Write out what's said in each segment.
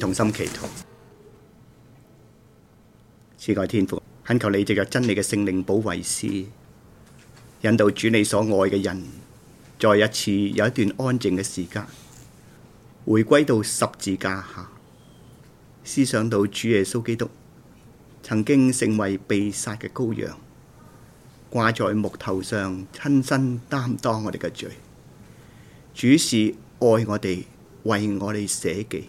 同心祈禱。慈愛天父，懇求你藉着真理嘅聖靈保惠師，引導主你所愛嘅人，再一次有一段安靜嘅時間，回歸到十字架下，思想到主耶穌基督曾經成為被殺嘅羔羊，掛在木頭上，親身擔當我哋嘅罪。主是愛我哋，為我哋捨己。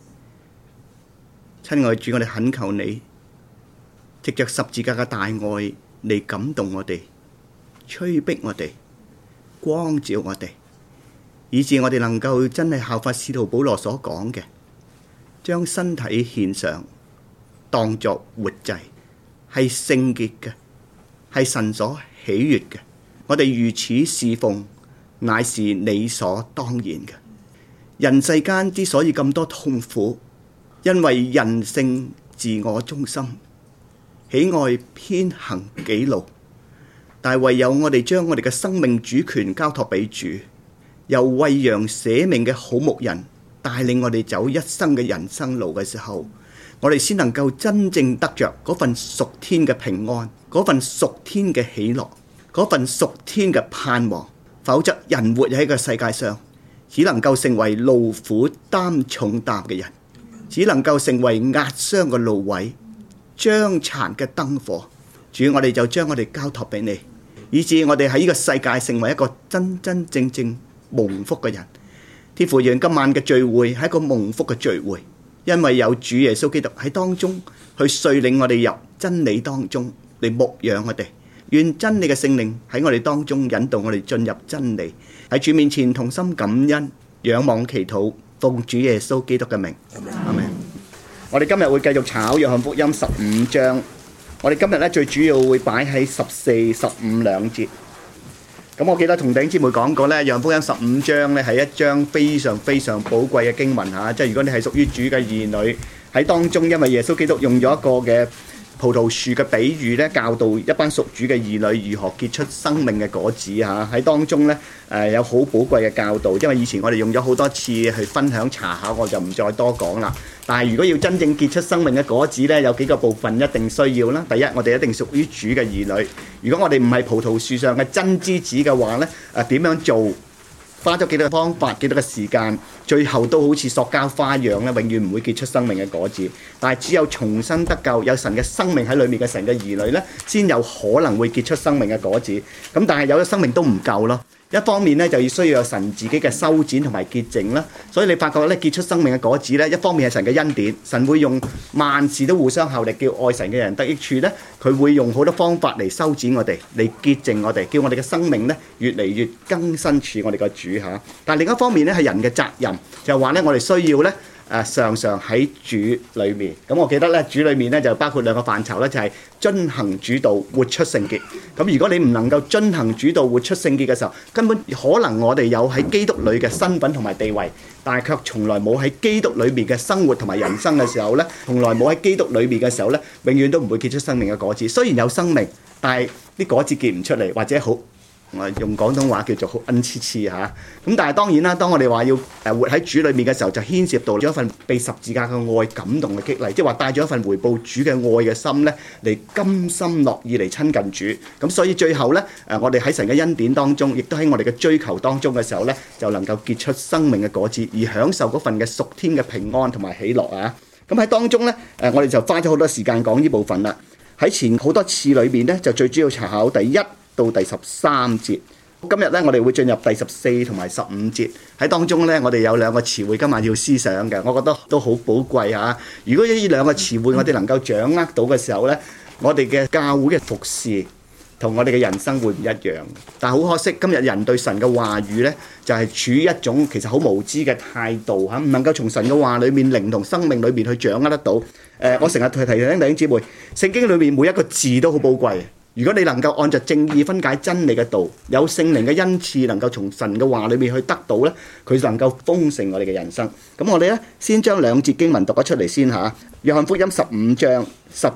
親愛主，我哋懇求你，藉着十字架嘅大愛嚟感動我哋，催逼我哋，光照我哋，以致我哋能夠真係效法使徒保羅所講嘅，將身體獻上，當作活祭，係聖潔嘅，係神所喜悅嘅。我哋如此侍奉，乃是理所當然嘅。人世間之所以咁多痛苦，因為人性自我中心，喜愛偏行己路。但係唯有我哋將我哋嘅生命主權交託俾主，由為羊捨命嘅好牧人帶領我哋走一生嘅人生路嘅時候，我哋先能夠真正得着嗰份屬天嘅平安，嗰份屬天嘅喜樂，嗰份屬天嘅盼望。否則人活喺個世界上，只能夠成為勞苦擔重擔嘅人，只能夠成為壓傷嘅蘆葦，將殘嘅燈火。主，我哋就將我哋交託俾你，以致我哋喺呢個世界成為一個真真正正蒙福嘅人。天父，讓今晚嘅聚會係一個蒙福嘅聚會，因為有主耶穌基督喺當中去率領我哋入真理當中嚟牧養我哋。願真理嘅聖靈喺我哋當中引導我哋進入真理，喺主面前同心感恩，仰望祈禱，奉主耶穌基督嘅名，阿們。我哋今日會繼續查約翰福音15章，我哋今日咧最主要會擺喺14、15兩節。咁我記得同弟兄姊妹講過咧，約翰福音15章咧係一章非常非常寶貴嘅經文嚇，即係如果你係屬於主嘅兒女喺當中，因為耶穌基督用咗一個嘅葡萄樹嘅比喻咧，教導一班屬主嘅兒女如何結出生命嘅果子嚇。喺當中咧有好寶貴嘅教導，因為以前我哋用咗好多次去分享查考，我就唔再多講啦。但係如果要真正結出生命嘅果子咧，有幾個部分一定需要啦。第一，我哋一定屬於主嘅兒女。如果我哋唔係葡萄樹上嘅真枝子嘅話咧，點樣做？花咗幾多個方法，幾多個時間，最後都好似塑膠花樣咧，永遠唔會結出生命嘅果子。但係只有重生得救，有神嘅生命喺裏面嘅神嘅兒女咧，先有可能會結出生命嘅果子。咁但係有咗生命都唔夠咯。一方面咧就要需要有神自己嘅修剪同埋潔淨啦。所以你發覺咧結出生命嘅果子咧，一方面係神嘅恩典，神會用萬事都互相效力，叫愛神嘅人得益處咧。佢會用好多方法嚟修剪我哋，嚟潔淨我哋，叫我哋嘅生命咧越嚟越更新似我哋嘅主嚇。但係另一方面咧係人嘅責任，就係話咧我哋需要咧常常喺主裏面。咁我記得咧主裏面咧就包括兩個範疇咧，就係遵行主道，活出聖潔。咁如果你唔能夠遵行主道，活出聖潔嘅時候，根本可能我哋有喺基督裏嘅身份同埋地位，但係卻從來冇喺基督裏面嘅生活同埋人生嘅時候咧，從來冇喺基督裏面嘅時候咧，永遠都唔會結出生命嘅果子。雖然有生命，但係啲果子結唔出嚟，或者好我用廣東話叫做好恩黐黐嚇。咁但係當然啦，當我哋話要活喺主裏面嘅時候，就牽涉到咗一份被十字架嘅愛感動嘅激勵，即係話帶咗一份回報主嘅愛嘅心咧，嚟甘心樂意嚟親近主。咁所以最後咧，我哋喺神嘅恩典當中，亦都喺我哋嘅追求當中嘅時候咧，就能夠結出生命嘅果子，而享受嗰份嘅屬天嘅平安同埋喜樂啊！咁喺當中咧，我哋就花咗好多時間講呢部分啦。喺前好多次裏面咧，就最主要查考第1到第13節。今日咧，我哋會進入第14同埋15節。喺當中咧，我哋有兩個詞彙今晚要思想嘅，我覺得都好寶貴嚇。如果呢兩個詞彙我哋能夠掌握到嘅時候咧，我哋嘅教會嘅服侍同我哋嘅人生會唔一樣。但係好可惜，今日人對神嘅話語咧，就係處於一種其實好無知嘅態度嚇，唔能夠從神嘅話裏面靈同生命裏面去掌握得到。我成日提醒弟兄姊妹，聖經裏面每一個字都好寶貴。如果你能夠按照正義分解真理嘅道，有聖靈嘅恩賜，能夠從神嘅話裏面去得到咧，佢能夠豐盛我哋嘅人生。咁我哋咧先將兩節經文讀咗出嚟先嚇。約翰福音15章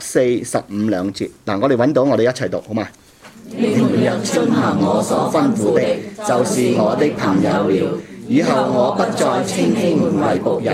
14、15兩節。嗱，我哋揾到，我哋一齊讀好嘛？ 你們若遵行我所吩咐的，就是我的朋友了。以後我不再稱你們為僕人，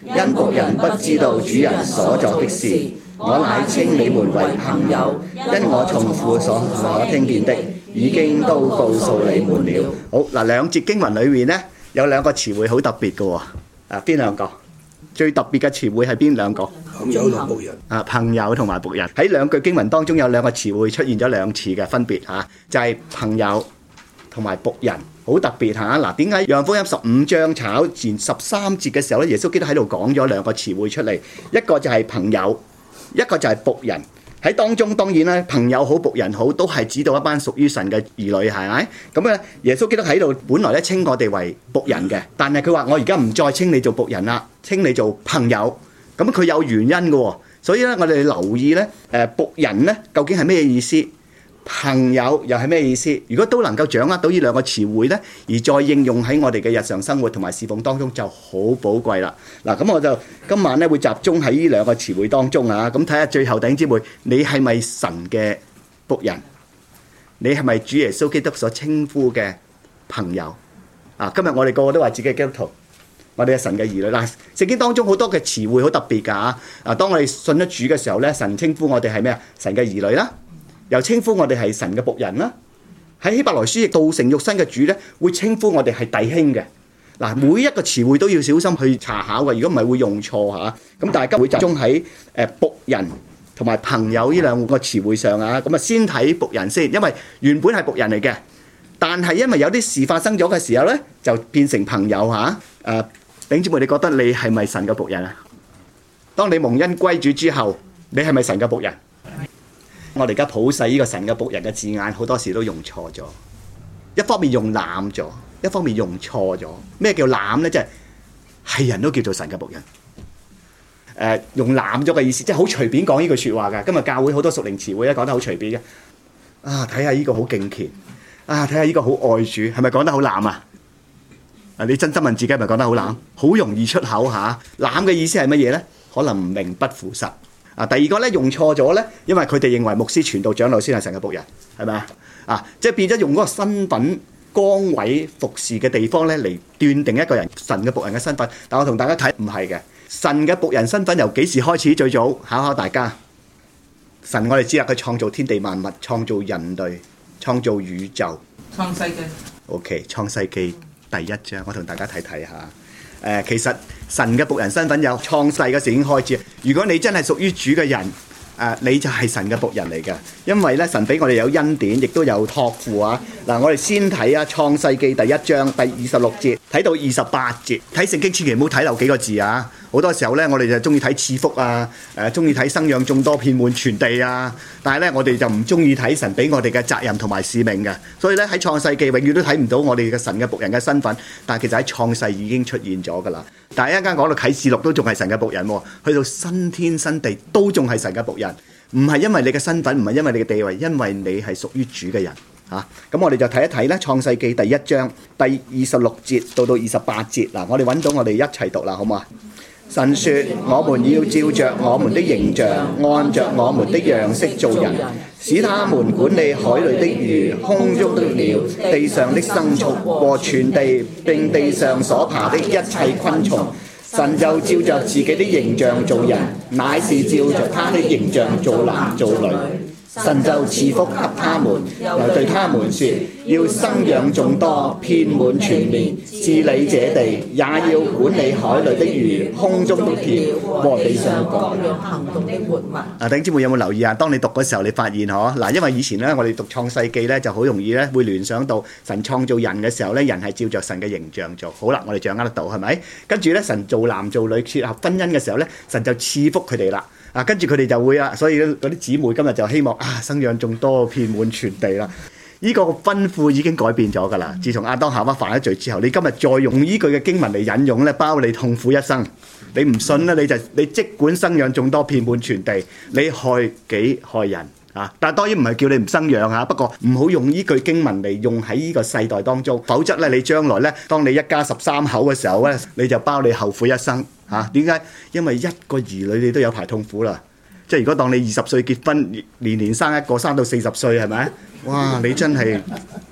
因僕人不知道主人所作的事，我乃稱你們為朋友，因我從父所聽見的，已經都告訴你們了。 好嗱，兩節經文裏面呢，有兩個詞彙好特別嘅喎。邊兩個？最特別嘅詞彙係邊兩個？ 朋友同僕人。 朋友同埋僕人喺兩句經文當中有兩個詞彙出現咗兩次嘅分別嚇，就係朋友同埋僕人，好特別嚇。嗱，點解約翰福音15章炒前13節嘅時候咧，耶穌基督喺度講咗兩個詞彙出嚟，一個就係朋友，一個就係僕人。喺當中當然啦，朋友好僕人好，都係指到一班屬於神嘅兒女，係咪？咁咧，耶穌基督喺度本來咧稱我哋為僕人嘅，但係佢話我而家唔再稱你做僕人啦，稱你做朋友。咁佢有原因嘅喎，所以咧我哋留意咧，僕人咧究竟係咩意思？朋友又係咩意思？如果都能夠掌握到呢兩個詞彙咧，而再應用喺我哋嘅日常生活同埋侍奉當中，就好寶貴啦。嗱，咁我就今晚咧會集中喺呢兩個詞彙當中啊，咁睇下最後弟兄姊妹，你係咪神嘅僕人？你係咪主耶穌基督所稱呼嘅朋友？今日我哋個個都話自己係基督徒，我哋係神嘅兒女。嗱，聖經當中好多嘅詞彙好特別㗎。當我哋信咗主嘅時候咧，神稱呼我哋係咩啊？神嘅兒女啦。又稱呼我哋係神嘅僕人啦。喺希伯來書亦道成肉身嘅主咧，會稱呼我哋係弟兄嘅。嗱，每一個詞彙都要小心去查考嘅，如果唔係會用錯嚇。咁大家會集中喺僕人同埋朋友呢兩個詞彙上啊。咁啊，先睇僕人先，因為原本係僕人嚟嘅，但係因為有啲事發生咗嘅時候咧，就變成朋友嚇。弟兄姊妹，你覺得你係咪神嘅僕人啊？當你蒙恩歸主之後，你係咪神嘅僕人？我哋而家普世呢個神嘅僕人嘅字眼，好多時都用錯咗。一方面用濫咗，一方面用錯咗。咩叫濫呢？即係人都叫做神嘅僕人。用濫咗嘅意思，即係好隨便講呢句説話㗎。今日教會好多屬靈詞彙咧，講得好隨便嘅。睇下呢個好敬虔，睇下呢個好愛主，係咪講得好濫啊？你真心問自己係咪講得好濫？好容易出口嚇。濫嘅意思係乜嘢呢？可能名不符實。第二個咧用錯咗咧，因為佢哋認為牧師、傳道、長老先係神嘅僕人，係咪啊？即係變咗用嗰個身份、崗位、服侍嘅地方咧嚟斷定一個人神嘅僕人嘅身份。但我同大家睇唔係嘅，神嘅僕人身份由幾時開始？最早考考大家。神我哋知啦，佢創造天地萬物，創造人類，創造宇宙。 創世記。 OK， 創世記第1章，我同大家睇下。其實神嘅僕人身份有創世嘅時已經開始。如果你真係屬於主嘅人，你就係神嘅僕人嚟嘅。因為咧，神俾我哋有恩典，亦都有託付啊。嗱，我哋先睇創世記第1章第26節，睇到28節。睇聖經千祈唔好睇漏幾個字啊！好多時候咧，我哋就中意睇賜福啊，中意睇生養眾多，遍滿全地啊。但係咧，我哋就唔中意睇神俾我哋嘅責任同埋使命嘅。所以咧，喺創世記永遠都睇唔到我哋嘅神嘅僕人嘅身份。但係其實喺創世已經出現咗㗎啦。但係一陣間講到啟示錄都仲係神嘅僕人喎，去到新天新地都仲係神嘅僕人。唔係因為你嘅身份，唔係因為你嘅地位，因為你係屬於主嘅人嚇。咁我哋就睇一睇咧，《創世記》第1章第26節到28節。嗱，我哋揾到，我哋一齊讀啦，好唔好啊？神說：我們要照着我們的形象，按着我們的樣式做人，使他們管理海裏的魚、空中的鳥、地上的牲畜和全地，並地上所爬的一切昆蟲。神就照着自己的形象做人，乃是照着他的形象做男做女。神就賜福給他們，又對他們說：要生養眾多，遍滿全面，治理這地，也要管理海裏的魚、空中的鳥和地上各樣行動的活物。弟兄姊妹有冇留意啊？當你讀嗰時候，你發現嗱，因為以前咧，我哋讀創世記咧，就好容易咧會聯想到神創造人嘅時候咧，人係照着神嘅形象做。好啦，我哋掌握得到係咪？跟住咧，神做男做女結合婚姻嘅時候咧，神就賜福佢哋啦。跟住佢哋就會所以嗰啲姊妹今日就希望生養眾多，遍滿全地啦。呢個吩咐已經改變咗㗎啦。自從亞當夏娃犯咗罪之後，你今日再用呢句嘅經文嚟引用咧，包你痛苦一生。你唔信咧，你即管生養眾多，遍滿全地，你害己害人啊！但係當然唔係叫你唔生養嚇，不過唔好用呢句經文嚟用喺呢個世代當中，否則咧你將來咧，當你一家13口嘅時候咧，你就包你後悔一生。點解？因為一個兒女你都有排痛苦啦。即係如果當你20歲結婚，年年生一個，生到40歲係咪？哇！你真係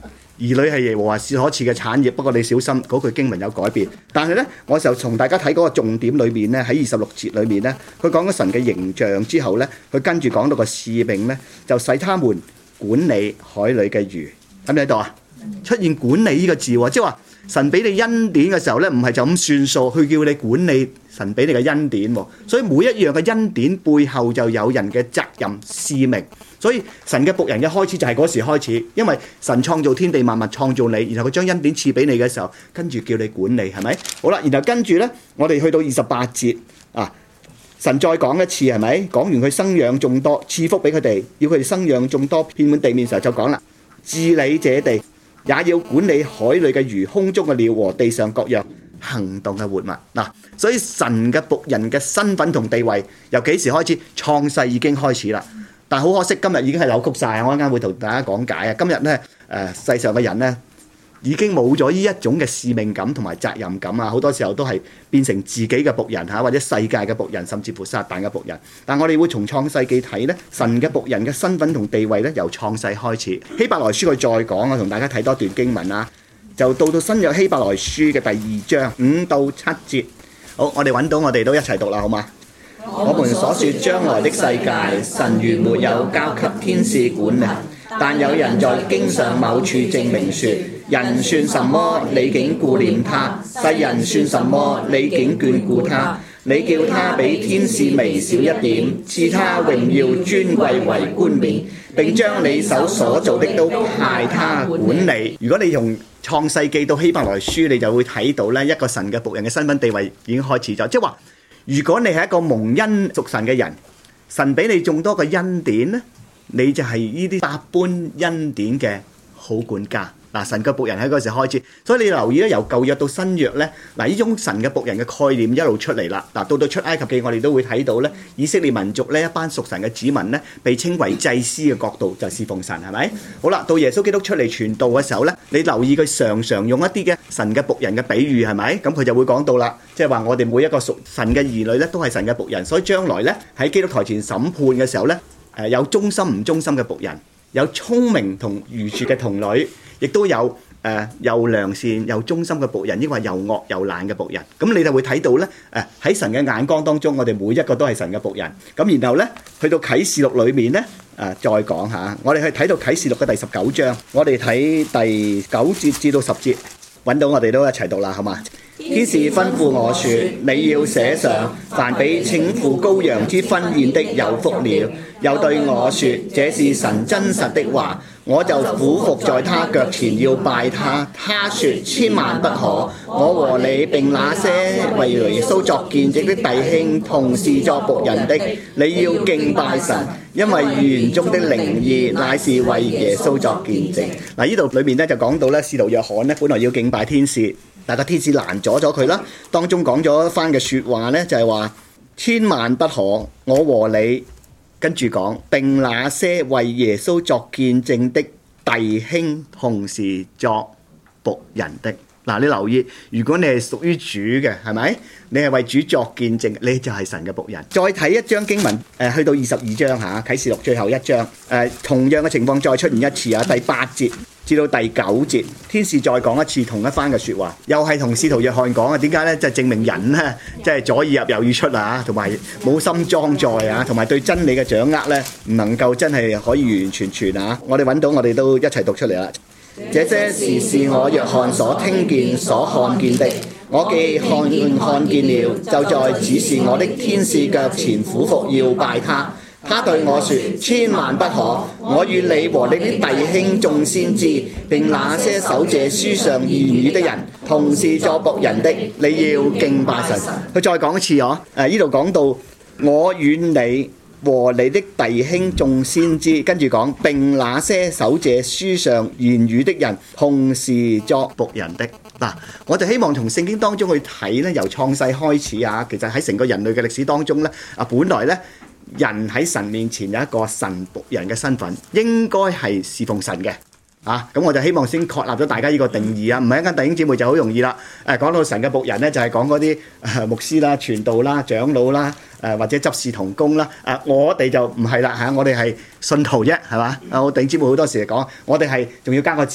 兒女係耶和華所賜嘅產業，不過你小心嗰句經文有改變。但係呢，我就同大家睇嗰個重點裏面呢，喺26節裏面呢，佢講咗神嘅形象之後呢，佢跟住講到個使命呢，就使他們管理海裏嘅魚。喺唔喺度啊？出現管理呢個字喎，即係話神俾你恩典嘅時候呢，唔係就咁算數，去叫你管理神俾你嘅恩典喎。所以每一樣嘅恩典背後就有人嘅責任使命。所以神嘅僕人嘅開始就係嗰時開始，因為神創造天地萬物，創造你，然後佢將恩典賜俾你嘅時候，跟住叫你管理，係咪？好啦，然後跟住呢，我哋去到28節啊，神再講一次，係咪？講完佢生養眾多，賜福俾佢哋，要佢哋生養眾多，遍滿地面嘅時候就講啦，治理這地，也要管理海裏嘅魚、空中嘅鳥和地上各樣行動嘅活物。嗱，所以神嘅僕人嘅身份同地位由幾時開始？創世已經開始啦。但係好可惜，今日已經係扭曲晒。我一陣間會同大家講解啊。今日咧世上嘅人咧已經冇咗呢一種嘅使命感同埋責任感啊！好多時候都係變成自己嘅僕人嚇，或者世界嘅僕人，甚至乎撒旦嘅僕人。但我哋會從創世記睇咧，神嘅僕人嘅身份同地位咧，由創世開始。希伯來書佢再講啊，同大家睇多段經文啊，就到新約希伯來書嘅第2章5到7節。好，我哋揾到，我哋都一齊讀啦，好嗎？我們所說將來的世界，神原沒有交給天使管理，但有人在經上某處證明說：人算什麼，你竟顧念他；世人算什麼，你竟眷顧他。你叫他比天使微小一點，賜他榮耀尊貴為冠冕，並將你手所做的都派他管理。如果你用創世記到希伯來書，你就會睇到咧，一個神嘅僕人嘅身份地位已經開始咗，即係話，如果你係一個蒙恩屬神嘅人，神俾你眾多嘅恩典咧，你就係呢啲百般恩典嘅好管家。嗱，神嘅僕人喺嗰時開始，所以你留意咧，由舊約到新約咧，嗱，呢種神嘅僕人嘅概念一路出嚟啦。嗱，到出埃及記，我哋都會睇到咧，以色列民族呢一班屬神嘅子民咧，被稱為祭司嘅角度就侍奉神，係咪？好啦，到耶穌基督出嚟傳道嘅時候咧，你留意佢常常用一啲嘅神嘅僕人嘅比喻，係咪？咁佢就會講到啦，即係話我哋每一個屬神嘅兒女咧，都係神嘅僕人，所以將來咧喺基督台前審判嘅時候咧，有忠心唔忠心嘅僕人，有聰明同愚拙嘅童女。亦都有又良善又忠心嘅僕人，抑或又惡又懶嘅僕人。咁你就會睇到咧，喺神嘅眼光當中，我哋每一個都係神嘅僕人。咁然後咧，去到啟示錄裏面咧，再講下，我哋去睇到啟示錄嘅第19章，我哋睇第9節至到10節，揾到我哋都一齊讀啦，好嘛？天使吩咐我說：你要寫上，凡被請赴羔羊之婚宴的有福了。又對我說：這是神真實的話。我就俯伏在他腳前要拜他。他說：千萬不可！我和你並那些為耶穌作見證的弟兄同是作僕人的，你要敬拜神，因為預言中的靈意乃是為耶穌作見證。嗱，呢度裏面咧就講到咧，使徒約翰咧本來要敬拜天使，但個天使攔阻咗佢啦。當中講咗一番嘅説話咧，就係話：千萬不可！我和你。跟住講，並那些為耶穌作見證的弟兄同是作僕人的。嗱，你留意，如果你係屬於主嘅，係咪？你係為主作見證，你就係神嘅僕人。再睇一章經文，去到22章嚇，啟示錄最後一章，同樣嘅情況再出現一次啊，第8節至到第9節，天使再講一次同一番嘅説話，又係同使徒約翰講啊。點解咧？就證明人咧，即係左耳入右耳出啊，同埋冇心裝載啊，同埋對真理嘅掌握咧，唔能夠真係可以完完全全啊。我哋揾到，我哋都一齊讀出嚟啦。這些事是我約翰所聽見、所看見的。我既看見了，就在指示我的天使腳前俯伏要拜他。他對我說：千萬不可！我與你和你的弟兄眾先知，並那些守這書上言語的人，同是作僕人的，你要敬拜神。佢再講一次呢度講到我與你和你的弟兄眾先知，跟住講並那些守這書上言語的人，同是作僕人的。嗱，我就希望從聖經當中去睇咧，由創世開始啊，其實喺成個人類嘅歷史當中咧，本來咧人喺神面前有一個神僕人嘅身份，應該係侍奉神嘅。咁我就希望先確立咗大家呢個定義啊，唔係一間弟兄姊妹就好容易啦。講到神嘅僕人咧，就係講嗰啲牧師啦、傳道啦、長老啦，或者執事同工啦。我哋就唔係啦嚇，我哋係信徒啫，係嘛？我弟兄姊妹好多時講，我哋係仲要加個字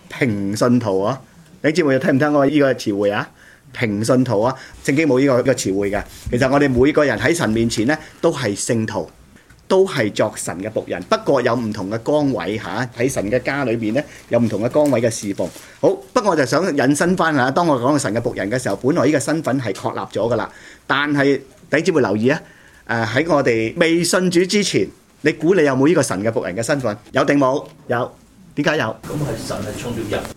平信徒啊。你知唔知聽唔聽過呢個詞彙啊？平信徒啊，聖經冇呢個詞彙嘅。其實我哋每個人喺神面前咧，都係聖徒，都係作神嘅僕人。不過有唔同嘅崗位嚇，喺神嘅家裏邊咧，有唔同嘅崗位嘅侍奉。好，不過我就想引申翻嚇，當我講到神嘅僕人嘅時候，本來呢個身份係確立咗噶啦。但係弟兄姊妹留意啊，喺我哋未信主之前，你估你有冇呢個神嘅僕人嘅身份？有定冇？有。點解有？ 咁係神係創造人。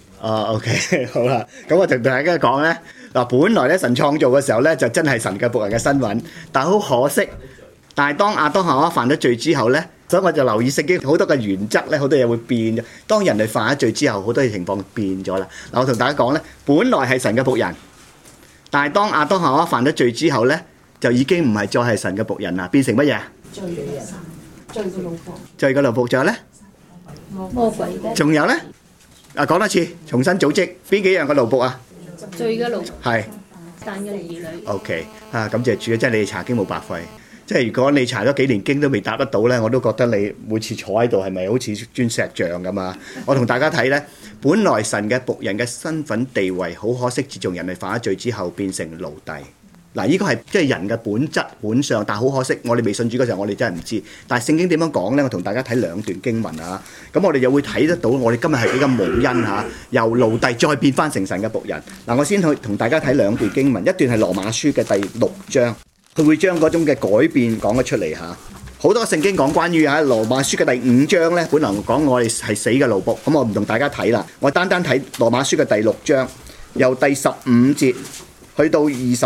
OK， 好啦，咁我同大家講咧，嗱，本來咧神創造嘅時候咧，就真係神嘅僕人嘅身份，但係好可惜，但係當亞當夏娃犯咗罪之後咧，所以我就留意聖經好多嘅原則咧，好多嘢會變咗。當人類犯咗罪之後，好多嘅情況變咗啦。嗱，我同大家講咧，本來係神嘅僕人，但係當亞當夏娃犯咗罪之後咧，就已經唔係再係神嘅僕人啦，變成乜嘢？ 罪嘅人，罪嘅老婆， 罪嘅奴僕。仲有咧？ 魔鬼嘅， 仲有咧？講多次，重新組織邊幾樣嘅奴僕啊？ 罪嘅老婆， 係。 但嘅兒女。 OK，感謝主啊！即係你哋查經冇白費。即係如果你查咗幾年經都未答得到咧，我都覺得你每次坐喺度係咪好似磚石像咁啊？我同大家睇咧，本來神嘅僕人嘅身份地位，好可惜，自從人類犯咗罪之後，變成奴隸。嗱，呢個係即係人嘅本質本相，但係好可惜，我哋未信主嗰時候，我哋真係唔知。但係聖經點樣講咧？我同大家睇兩段經文啊。咁我哋又會睇得到，我哋今日係幾咁無恩嚇，由奴隸再變翻成神嘅僕人。嗱，我先去同大家睇兩段經文，一段係羅馬書嘅第6章，佢會將嗰種嘅改變講咗出嚟嚇。好多聖經講關於喺羅馬書嘅第5章咧，本來講我哋係死嘅奴僕，咁我唔同大家睇啦，我單單睇羅馬書嘅第6章，由第15節去到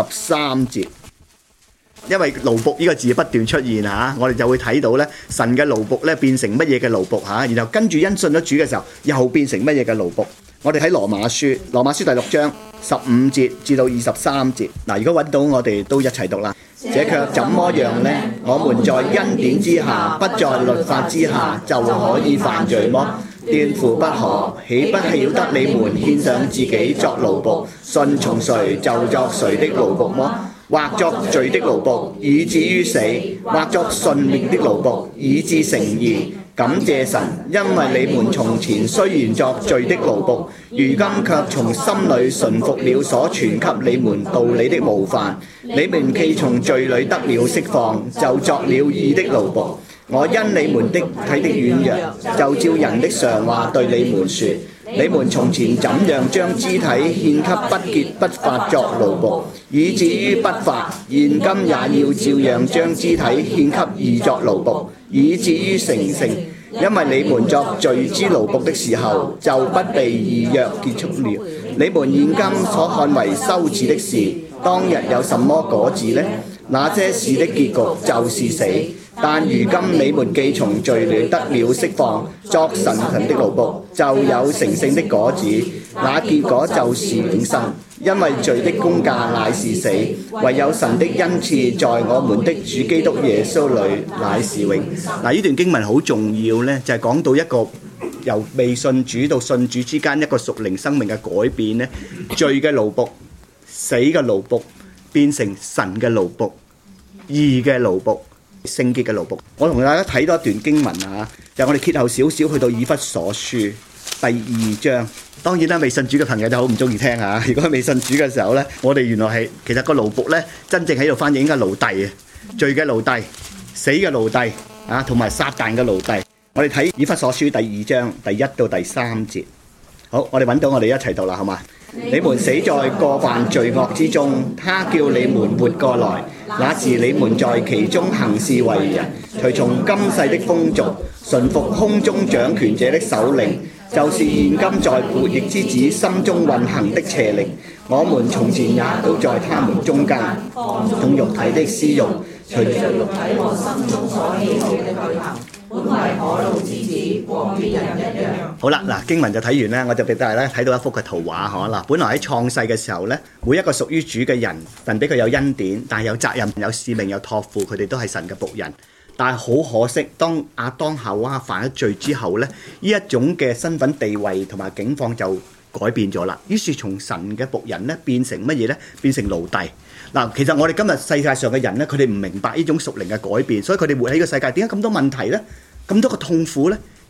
23節，因為奴僕呢個字不斷出現嚇，我哋就會睇到咧神嘅奴僕咧變成乜嘢嘅奴僕嚇，然後跟住因信咗主嘅時候又變成乜嘢嘅奴僕。我哋喺羅馬書第6章15節至到23節。嗱，如果揾到我哋都一齊讀啦。這卻怎麼樣呢？我們在恩典之下，不在律法之下，就可以犯罪麼？斷乎不可，豈不曉得你們獻上自己作奴僕，順從誰就作誰的奴僕麼？或作罪的奴僕，以至於死；或作順命的奴僕，以致成義。感謝神，因為你們從前雖然作罪的奴僕，如今卻從心裏順服了所傳給你們道理的模範。你們既從罪裏得了釋放，就作了義的奴僕。我因你們的體的軟弱，就照人的常話對你們說：你們從前怎樣將肢體獻給不潔不法作奴僕，以至於不法，現今也要照樣將肢體獻給義作奴僕，以至於成聖。因為你們作罪之奴僕的時候，就不被義約結束了。你們現今所看為羞恥的事，當日有什麼果子呢？那些事的結局就是死。但如今你們既從罪裏得了釋放，作神的奴僕，就有成聖的果子，那結果就是永生。因為罪的工價乃是死，唯有神的恩賜在我們的主基督耶穌裏乃是永。嗱，呢段經文好重要呢，就係講到一個由未信主到信主之間一個屬靈生命嘅改變呢，罪嘅奴僕、死嘅奴僕變成神嘅奴僕、義嘅奴僕、聖潔嘅奴僕。我同大家睇多一段經文啊，就我哋揭後少少去到以弗所書第2章。當然啦，未信主嘅朋友就好唔中意聽嚇。如果未信主嘅時候咧，我哋原來係其實個奴僕咧，真正喺度翻譯應該奴隸啊，罪嘅奴隸、死嘅奴隸啊，同埋撒但嘅奴隸。我哋睇以弗所書第2章第1到第3節。好，我哋揾到，我哋一齊讀啦，好嘛？你們死在過犯罪惡之中，他叫你們活過來。那時你們在其中行事為人，隨從今世的風俗，順服空中掌權者的首領，就是現今在悖逆之子心中運行的邪靈。我們從前也都在他們中間，用肉體的私欲，隨着肉體和心中所喜好的去行，本為可怒之子，和別人一樣。好啦，嗱，經文就睇完咧，我就俾大家睇到一幅嘅圖畫嗬。嗱，本來喺創世嘅時候咧，每一個屬於主嘅人，神俾佢有恩典，但係有責任、有使命、有託付，佢哋都係神嘅僕人。但係好可惜，當亞當夏娃犯咗罪之後咧，呢一種嘅身份地位同埋境況就改變咗啦。於是從神嘅僕人咧變成乜嘢咧？變成奴隸。嗱，其實我哋今日世界上嘅人咧，佢哋唔明白呢種屬靈嘅改變，所以佢哋活喺呢個世界點解咁多問題咧？咁多個痛苦咧？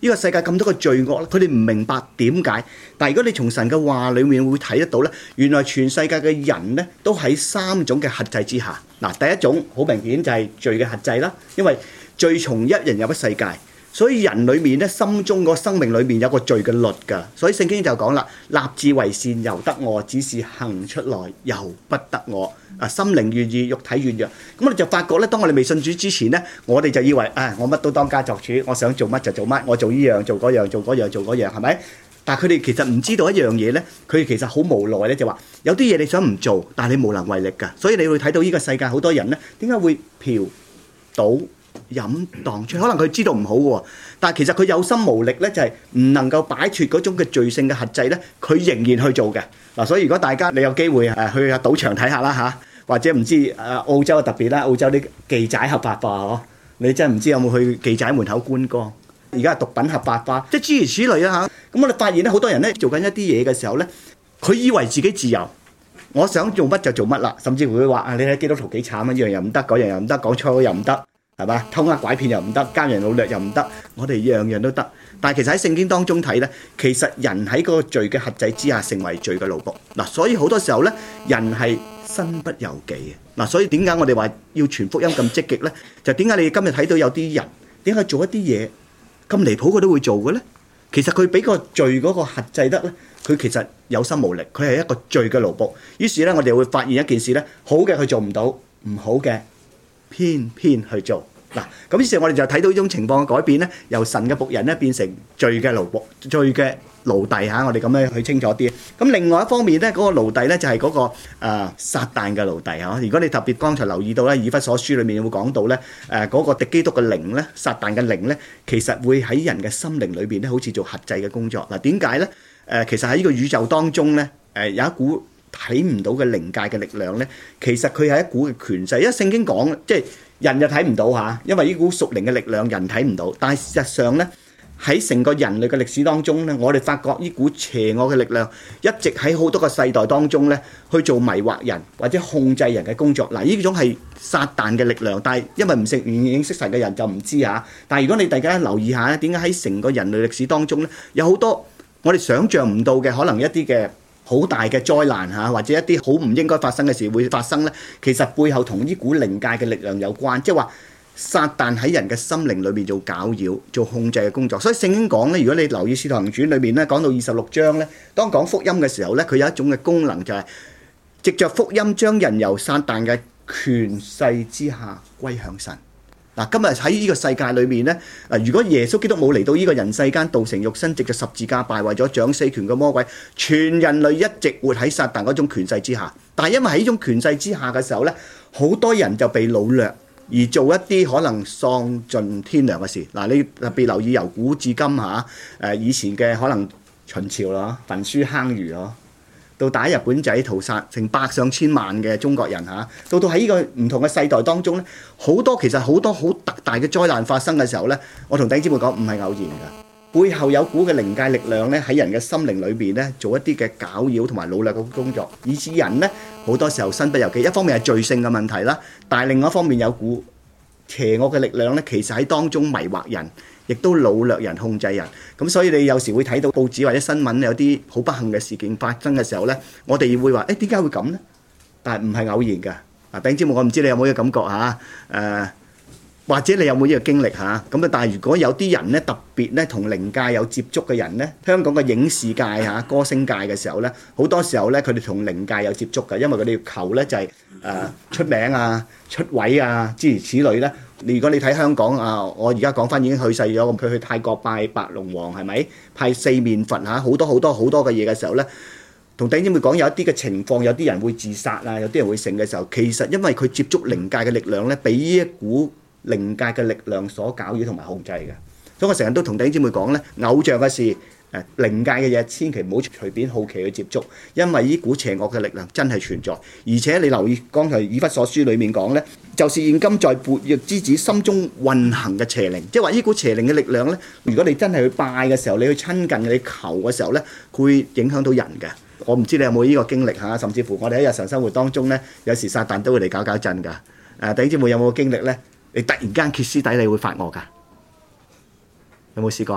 呢個世界咁多個罪惡，佢哋唔明白點解。但係如果你從神嘅話裡面會睇得到咧，原來全世界嘅人咧都喺三種嘅轄制之下。嗱，第一種好明顯就係罪嘅轄制啦，因為罪從一人入咗世界。所以人裏面咧，心中個生命裏面有個罪嘅律㗎，所以聖經就講啦：立志為善由得我，只是行出來由不得我。心靈願意，肉體軟弱。咁我哋就發覺咧，當我哋未信主之前咧，我哋就以為我乜都當家作主，我想做乜就做乜，我做呢樣做嗰樣做嗰樣做嗰樣，係咪？但係佢哋其實唔知道一樣嘢咧，佢哋其實好無奈咧，就話有啲嘢你想唔做，但係你無能為力㗎。所以你會睇到呢個世界好多人咧，點解會嫖賭飲蕩吹？可能佢知道唔好喎，但係其實佢有心無力咧，就係唔能夠擺脫嗰種嘅罪性嘅轄制咧，佢仍然去做嘅。嗱，所以如果大家你有機會去下賭場睇下啦嚇，或者唔知澳洲特別啦，澳洲啲妓仔合法化嗬，你真係唔知有冇去妓仔門口觀光。而家係毒品合法化，即係諸如此類啦嚇。咁我哋發現咧，好多人咧做緊一啲嘢嘅時候咧，佢以為自己自由，我想做乜就做乜啦，甚至乎會話你睇基督徒幾慘啊，呢樣又唔得，嗰樣又唔得，講粗口又唔得。係嘛？偷呃拐騙又唔得，奸人擄掠又唔得，我哋樣樣都得。但係其實喺聖經當中睇咧，其實人喺嗰個罪嘅轄制之下，成為罪嘅奴僕。嗱，所以好多時候咧，人係身不由己嘅。嗱，所以點解我哋話要傳福音咁積極咧？就點解你今日睇到有啲人點解做一啲嘢咁離譜佢都會做嘅咧？其實佢俾個罪嗰個轄制得咧，佢其實有心無力，佢係一個罪嘅奴僕。於是咧，我哋會發現一件事咧，好嘅佢做唔到，唔好嘅偏偏去做。嗱，咁於是我哋就睇到呢種情況嘅改變咧，由神嘅僕人咧變成罪嘅奴僕、罪嘅奴隸嚇。我哋咁樣去清楚啲。咁另外一方面咧，嗰個奴隸咧就係嗰個撒但嘅奴隸嚇。如果你特別剛才留意到咧，以弗所書裏面會講到咧，嗰個敵基督嘅靈咧，撒但嘅靈咧，其實會喺人嘅心靈裏邊咧，好似做轄制嘅工作。嗱，點解咧？其實喺呢個宇宙當中咧，有一股睇唔到嘅靈界嘅力量咧，其實佢係一股嘅權勢。因為聖經講，即係人就睇唔到嚇，因為呢股屬靈嘅力量人睇唔到。但係事實上咧，喺成個人類嘅歷史當中咧，我哋發覺呢股邪惡嘅力量一直喺好多個世代當中咧，去做迷惑人或者控制人嘅工作。嗱，呢種係撒但嘅力量，但係因為唔認識神嘅人就唔知嚇。但係如果你大家留意下咧，點解喺成個人類歷史當中咧，有好多我哋想像唔到嘅可能一啲嘅好大嘅災難嚇，或者一啲好唔應該發生嘅事會發生咧，其實背後同呢股靈界嘅力量有關，即係話撒但喺人嘅心靈裏面做攪擾、做控制嘅工作。所以聖經講咧，如果你留意《使徒行傳》裏面咧，講到26章咧，當講福音嘅時候咧，佢有一種嘅功能就係藉着福音將人由撒但嘅權勢之下歸向神。嗱，今日喺呢個世界裏面咧，如果耶穌基督冇嚟到呢個人世間，道成肉身，藉着十字架敗壞咗掌死權嘅魔鬼，全人類一直活喺撒但嗰種權勢之下。但係因為喺呢種權勢之下嘅時候咧，好多人就被擄掠而做一啲可能喪盡天良嘅事。嗱，你特別留意由古至今嚇，以前嘅可能秦朝啦，焚書坑儒咯。到打日本仔屠殺成百上千萬嘅中國人嚇，到喺呢個唔同嘅世代當中咧，其實好多好特大嘅災難發生嘅時候咧，我同弟兄姊妹講唔係偶然㗎，背後有股嘅靈界力量咧喺人嘅心靈裏邊咧做一啲嘅攪擾同埋努力嘅工作，以致人咧好多時候身不由己。一方面係罪性嘅問題啦，但係另外一方面有股邪惡嘅力量咧，其實喺當中迷惑人，亦都擄掠人、控制人。咁所以你有時會睇到報紙或者新聞有啲好不幸嘅事件發生嘅時候咧，我哋會話：點解會咁咧？但係唔係偶然㗎。弟兄姊妹，我唔知你有冇呢個感覺嚇？或者你有冇呢個經歷嚇？咁啊，但係如果有啲人咧特別咧同靈界有接觸嘅人咧，香港嘅影視界嚇、歌星界嘅時候咧，好多時候咧佢哋同靈界有接觸㗎，因為佢哋要求咧就係出名啊、出位啊諸如此類咧。如果你睇香港我而家講翻已經去世咗，佢去泰國拜白龍王係咪？派四面佛嚇，好多嘅嘢嘅時候咧，同弟兄姊妹講有一啲嘅情況，有啲人會自殺啊，有啲人會成嘅時候，其實因為佢接觸靈界嘅力量咧，俾呢一股靈界嘅力量所攪擾同埋控制嘅。所以我成日都同弟兄姊妹講咧，偶像嘅事、靈界嘅嘢，千祈唔好隨便好奇去接觸，因為呢股邪惡嘅力量真係存在。而且你留意剛才以弗所書裡面講咧，就是現今在悖逆之子心中運行嘅邪靈，即係話呢股邪靈嘅力量咧，如果你真係去拜嘅時候，你去親近你求嘅時候咧，佢會影響到人嘅。我唔知你有冇呢個經歷嚇，甚至乎我哋喺日常生活當中咧，有時撒但都會嚟搞震㗎。弟兄姊妹有冇經歷咧？你突然間歇斯底里會發惡㗎？有冇試過啊？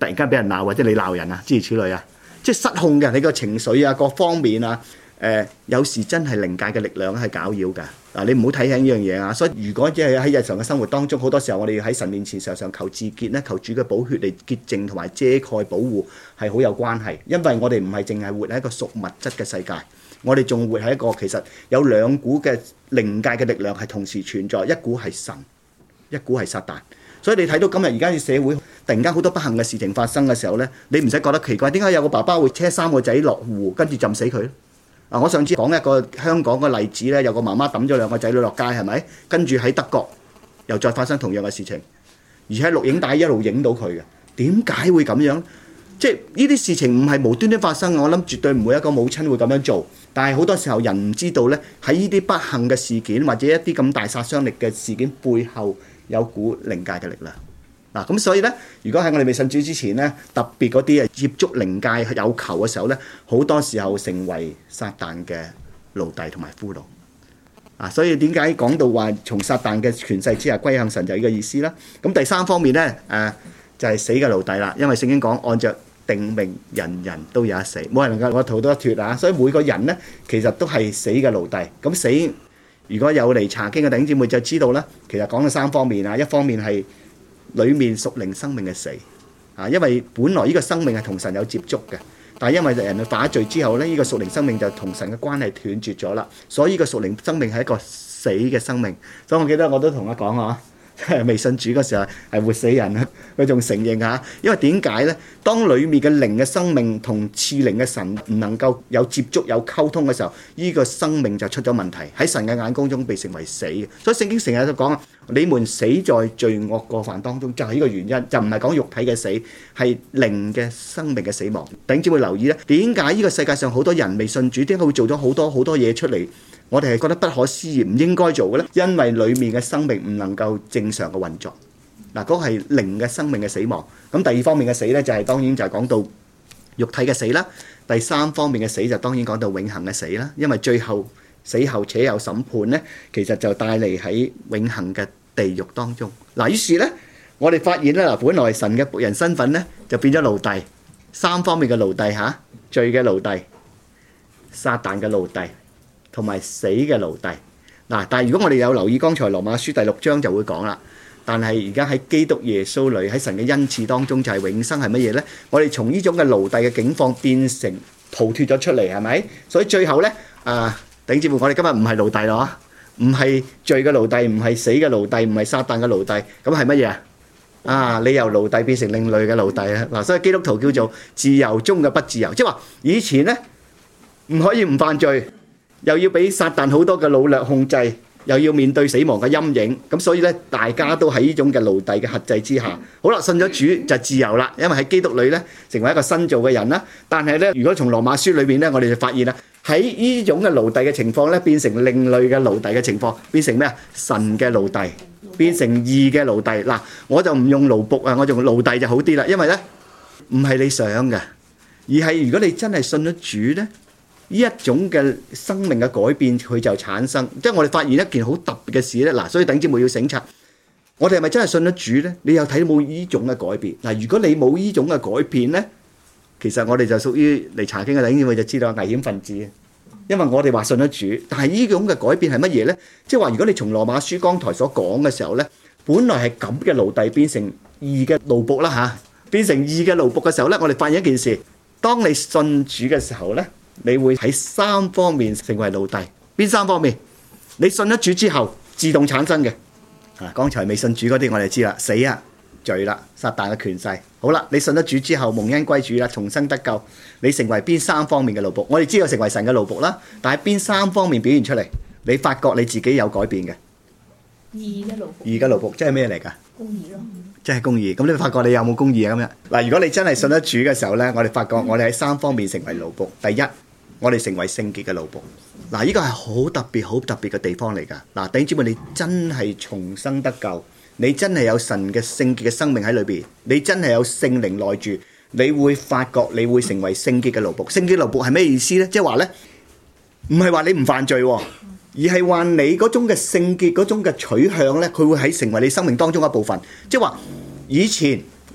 突然間俾人鬧，或者你鬧人啊，諸如此類啊，即係失控嘅，你個情緒啊，各方面啊，有時真係靈界嘅力量係攪擾㗎。嗱，你唔好睇輕呢樣嘢啊！所以如果即係喺日常嘅生活當中，好多時候我哋要喺神面前常常求自潔咧，求主嘅寶血嚟潔淨同埋遮蓋保護，係好有關係。因為我哋唔係淨係活喺一個屬物質嘅世界，我哋仲活喺一個其實有兩股嘅靈界嘅力量係同時存在，一股係神，一股係撒旦。所以你睇到今日而家嘅社會突然間好多不幸嘅事情發生嘅時候咧，你唔使覺得奇怪，點解有個爸爸會車3個仔落湖跟住浸死佢？我上次講一個香港嘅例子咧，有個媽媽抌咗2個仔女落街，係咪？跟住喺德國又再發生同樣嘅事情，而且錄影帶一路影到佢嘅。點解會咁樣？即係呢啲事情唔係無端端發生，我諗絕對唔會一個母親會咁樣做。但係好多時候人唔知道咧，喺呢啲不幸嘅事件或者一啲咁大殺傷力嘅事件背後有股靈界嘅力量。嗱，咁所以咧，如果喺我哋未信主之前咧，特別嗰啲接觸靈界有求嘅時候咧，好多時候成為撒旦嘅奴隸同埋俘虜。所以點解講到話從撒旦嘅權勢之下歸向神就係呢個意思啦。咁第三方面咧，就係死嘅奴隸啦，因為聖經講按着定命，人人都有一死，冇人能夠逃得脫啊。所以每個人咧，其實都係死嘅奴隸。咁死，如果有嚟查經嘅弟兄姊妹就知道啦，其實講咗3方面啊，一方面係裏面屬靈生命嘅死，因為本來呢個生命係同神有接觸嘅，但係因為人類犯咗罪之後咧，呢個屬靈生命就同神嘅關係斷絕咗啦，所以呢個屬靈生命係一個死嘅生命。所以我記得我都同佢講啊，未信主嗰時候係活死人啊，佢仲承認嚇，因為點解咧？當裡面嘅靈嘅生命同賜靈嘅神唔能夠有接觸有溝通嘅時候，呢個生命就出咗問題，喺神嘅眼光中被成為死嘅。所以聖經成日都講啊，你們死在罪惡過犯當中，就係呢個原因，就唔係講肉體嘅死，係靈嘅生命嘅死亡。弟兄姊妹留意咧，點解呢個世界上好多人未信主，點解會做咗好多嘢出嚟？我哋係覺得不可思議，唔應該做嘅咧，因為裡面嘅生命唔能夠正常嘅運作。嗱，嗰個係靈嘅生命嘅死亡。咁第二方面嘅死咧，就係當然就係講到肉體嘅死啦。第三方面嘅死就當然講到永恆嘅死啦。因為最後死後且有審判咧，其實就帶嚟喺永恆嘅地獄當中。嗱，於是咧，我哋發現咧，嗱，本來神嘅僕人身份咧就變咗奴隸，三方面嘅奴隸嚇，罪嘅奴隸、撒旦嘅奴隸同埋死嘅奴隸。嗱，但係如果我哋有留意剛才羅馬書第6章就會講啦。但係而家喺基督耶穌裏，喺神嘅恩賜當中，就係永生係乜嘢咧？我哋從呢種嘅奴隸嘅境況變成逃脫咗出嚟，係咪？所以最後咧，弟兄姊妹，我哋今日唔係奴隸咯，唔係罪嘅奴隸，唔係死嘅奴隸，唔係撒旦嘅奴隸，咁係乜嘢？你由奴隸變成另類嘅奴隸啊！嗱，所以基督徒叫做自由中嘅不自由，即係話以前咧唔可以唔犯罪，又要俾撒旦好多嘅擄掠控制，又要面對死亡嘅陰影，咁所以咧，大家都喺呢種嘅奴隸嘅轄制之下。好啦，信咗主就自由啦，因為喺基督裏咧，成為一個新造嘅人啦。但係咧，如果從羅馬書裏邊咧，我哋就發現啦，喺呢種嘅奴隸嘅情況咧，變成另類嘅奴隸嘅情況，變成咩啊？神嘅奴隸，變成義嘅奴隸。嗱，我就唔用奴僕啊，我用奴隸就好啲啦，因為咧唔係你想嘅，而係如果你真係信咗主咧。呢一種嘅生命嘅改變，佢就產生，即係我哋發現一件好特別嘅事咧。嗱，所以弟兄姊妹要省察，我哋係咪真係信得主咧？你又睇到冇呢種嘅改變？嗱，如果你冇呢種嘅改變咧，其實我哋就屬於嚟查經嘅弟兄姊妹就知道危險分子，因為我哋話信得主，但係呢種嘅改變係乜嘢咧？即係話如果你從羅馬書剛才所講嘅時候咧，本來係咁嘅奴隸變成義嘅奴僕啦嚇，變成義嘅奴僕嘅時候咧，我哋發現一件事，當你信主嘅時候咧。你會喺3方面成為奴隸，邊3方面？你信咗主之後自動產生嘅。剛才未信主嗰啲我哋知啦，死啊，罪啦，撒旦嘅權勢。好啦，你信咗主之後蒙恩歸主啦，重生得救，你成為邊3方面嘅奴僕？我哋知道成為神嘅奴僕啦，但係邊3方面表現出嚟？你發覺你自己有改變嘅。 義嘅奴僕。 義嘅奴僕即係咩嚟㗎？ 公義咯。 即係公義。咁你發覺你有冇公義啊？咁樣嗱，如果你真係信得主嘅時候咧，我哋發覺我哋喺3方面成為奴僕。第一，我哋成為聖潔嘅奴僕。嗱，呢個係好特別嘅地方嚟㗎。嗱，弟兄姊妹，你真係重生得救，你真係有神嘅聖潔嘅生命喺裏邊，你真係有聖靈內住，你會發覺你會成為聖潔嘅奴僕。聖潔奴僕係咩意思咧？即係話咧，唔係話你唔犯罪，而係話你嗰種嘅聖潔嗰種嘅取向咧，佢會喺成為你生命當中一部分。即係話以前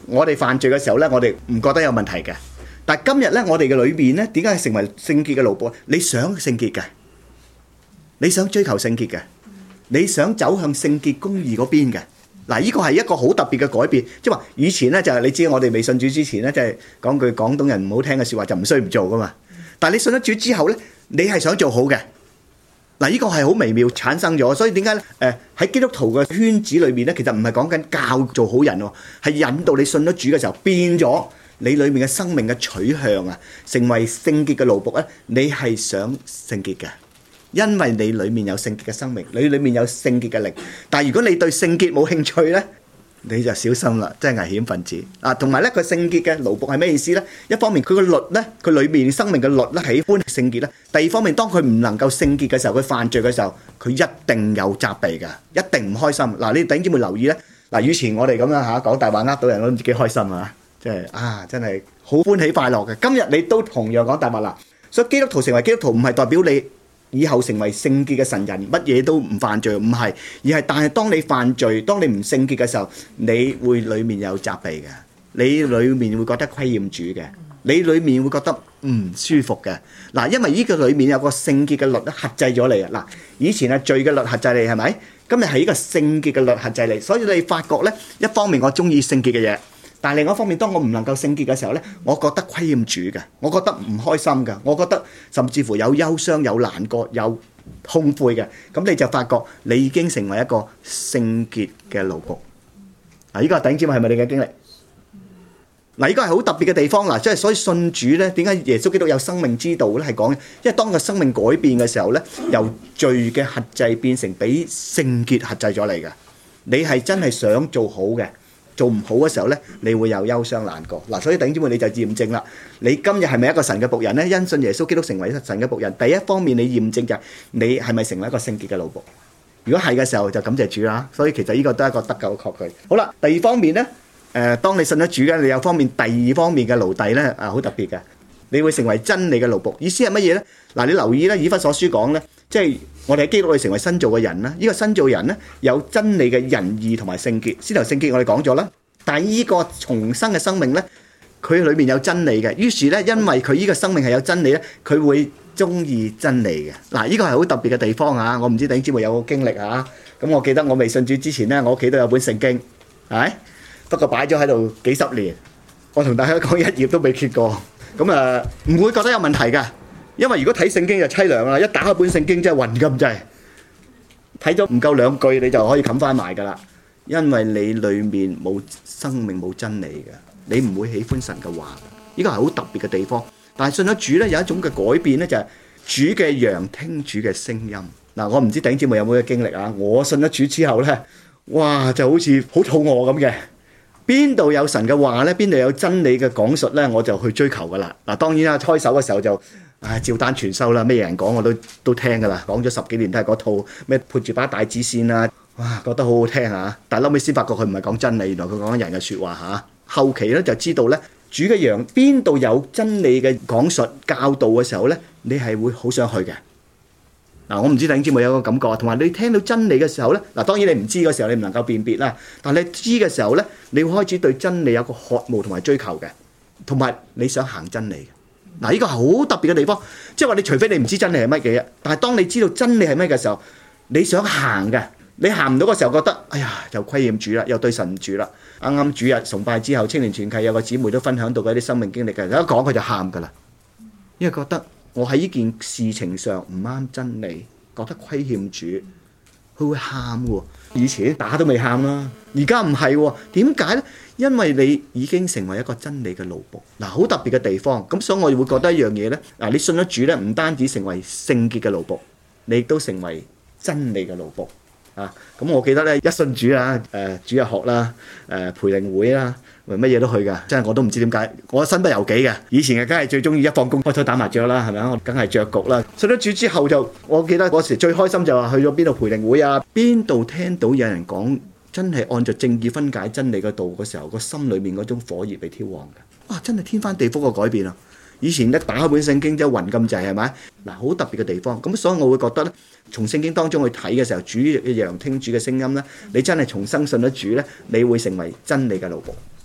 我哋犯罪嘅時候咧，我哋唔覺得有問題嘅。但係今日咧，我哋嘅裏邊咧，點解係成為聖潔嘅奴僕？你想聖潔嘅，你想追求聖潔嘅，你想走向聖潔公義嗰邊嘅。嗱，呢個係一個好特別嘅改變，即係話以前咧就係你知我哋未信主之前咧，即係講句廣東人唔好聽嘅説話，就唔需唔做噶嘛。但係你信咗主之後咧，你係想做好嘅。嗱，呢個係好微妙產生咗，所以點解咧？喺基督徒嘅圈子裏面咧，其實唔係講緊教做好人喎，係引導你信咗主嘅時候變咗你裏面嘅生命嘅取向啊，成為聖潔嘅奴僕咧，你係想聖潔嘅。因為你裏面有聖潔嘅生命，你裏面有聖潔嘅靈。但係如果你對聖潔冇興趣咧，你就小心啦，真係危險分子啊！同埋咧，個聖潔嘅奴僕係咩意思咧？一方面佢個律咧，佢裏面生命嘅律咧喜歡聖潔咧；第二方面，當佢唔能夠聖潔嘅時候，佢犯罪嘅時候，佢一定有責備嘅，一定唔開心。嗱，你弟兄姊妹留意咧，嗱，以前我哋咁樣嚇講大話呃到人，我都唔知幾開心啊！即係真係好歡喜快樂嘅。今日你都同樣講大話啦，所以基督徒成為基督徒唔係代表你以後成為聖潔嘅神人，乜嘢都唔犯罪，唔係，而係但係當你犯罪，當你唔聖潔嘅時候，你會裡面有責備嘅，你裡面會覺得虧欠主嘅，你裡面會覺得唔舒服嘅。嗱，因為呢個裡面有個聖潔嘅律轄制咗你啊！嗱，以前係罪嘅律轄制你係咪？今日係呢個聖潔嘅律轄制你，所以你發覺咧，一方面我中意聖潔嘅嘢。但係另一方面，當我唔能夠聖潔嘅時候咧，我覺得虧欠主嘅，我覺得唔開心嘅，我覺得甚至乎有憂傷、有難過、有痛悔嘅，咁你就發覺你已經成為一個聖潔嘅奴僕。嗱，呢個弟兄姊妹係咪你嘅經歷？嗱，呢個係好特別嘅地方嗱，即係所以信主咧，點解耶穌基督有生命之道咧？係講，因為當個生命改變嘅時候咧，由罪嘅轄制變成俾聖潔轄制咗你嘅，你係真係想做好嘅。做唔好嘅時候咧，你會有憂傷難過嗱，所以弟兄姊妹你就驗證啦。你今日係咪一個神嘅僕人咧？因信耶穌基督成為神嘅僕人，第一方面你驗證就係你係咪成為一個聖潔嘅奴僕。如果係嘅時候，就感謝主啦。所以其實呢個都係一個得救嘅確據。好啦，第二方面咧，當你信咗主嘅，你有方面第二方面嘅奴隸咧，好特別嘅，你會成為真理嘅奴僕。意思係乜嘢咧？嗱，你留意咧，以弗所書講咧，即係我哋喺基督裏成為新造嘅人啦。呢個新造人咧有真理嘅仁義同埋聖潔。先頭聖潔我哋講咗啦，但係呢個重生嘅生命咧，佢裏面有真理嘅。於是咧，因為佢呢個生命係有真理咧，佢會中意真理嘅。嗱，呢個係好特別嘅地方啊！我唔知弟兄姊妹有冇經歷啊？咁我記得我未信主之前咧，我屋企都有本聖經，係不過擺咗喺度幾十年，我同大家講一頁都未揭過。咁唔會覺得有問題㗎。因為如果睇聖經就凄涼啦，一打開本聖經真係暈咁滯，睇咗唔夠兩句你就可以冚翻埋㗎啦。因為你裡面冇生命冇真理嘅，你唔會喜歡神嘅話。呢個係好特別嘅地方。但係信咗主咧，有一種嘅改變咧，就係主嘅羊聽主嘅聲音。嗱，我唔知弟兄姊妹有冇嘅經歷啊？我信咗主之後咧，哇，就好似好肚餓咁嘅。邊度有神嘅話咧，邊度有真理嘅講述咧，我就去追求㗎啦。嗱，當然啦，開手嘅時候就照單全收啦，咩人講我都聽㗎啦。講咗10幾年都係嗰套咩配住把大紙線啊，哇，覺得好好聽嚇。但係後尾先發覺佢唔係講真理，原來佢講緊人嘅説話嚇。後期咧就知道咧，主嘅羊邊度有真理嘅講述教導嘅時候咧，你係會好想去嘅。嗱，我唔知弟兄姊妹有個感覺，同埋你聽到真理嘅時候咧，嗱，當然你唔知嘅時候你唔能夠辨別啦，但係你知嘅時候咧，你會開始對真理有個渴慕同埋追求嘅，同埋你想行真理嘅。嗱，呢個係好特別嘅地方，即係話你除非你唔知真理係乜嘢，但係當你知道真理係乜嘅時候，你想行嘅，你行唔到嘅時候覺得，哎呀，又虧欠主啦，又對神唔住啦。啱啱主日崇拜之後，青年團契有個姊妹都分享到嗰啲生命經歷嘅，一講佢就喊㗎啦，因為覺得我喺呢件事情上唔啱真理，覺得虧欠主，佢會喊喎。以前打都未喊啦，而家唔係喎。點解咧？因為你已經成為一個真理嘅奴僕。嗱，好特別嘅地方。咁所以我會覺得一樣嘢咧。嗱，你信咗主咧，唔單止成為聖潔嘅奴僕，你亦都成為真理嘅奴僕。咁我記得咧，一信主啊，主日學啦，培靈會啦，乜嘢都去㗎，真係我都唔知點解，我身不由己嘅。以前嘅梗係最中意一放工開台打麻雀啦，係咪啊？我梗係着局啦。信咗主之後就，我記得嗰時最開心就話去咗邊度培靈會啊，邊度聽到有人講真係按照正義分解真理嘅道嘅時候，個心裏面嗰種火熱被挑旺嘅，哇！真係天翻地覆嘅改變啊！以前咧打開本聖經即係暈咁滯係咪？嗱，好特別嘅地方。咁所以我會覺得咧，從聖經當中去睇嘅時候，主嘅羊聽主嘅聲音咧，你真係重生信咗主咧，你會成為真理嘅奴僕。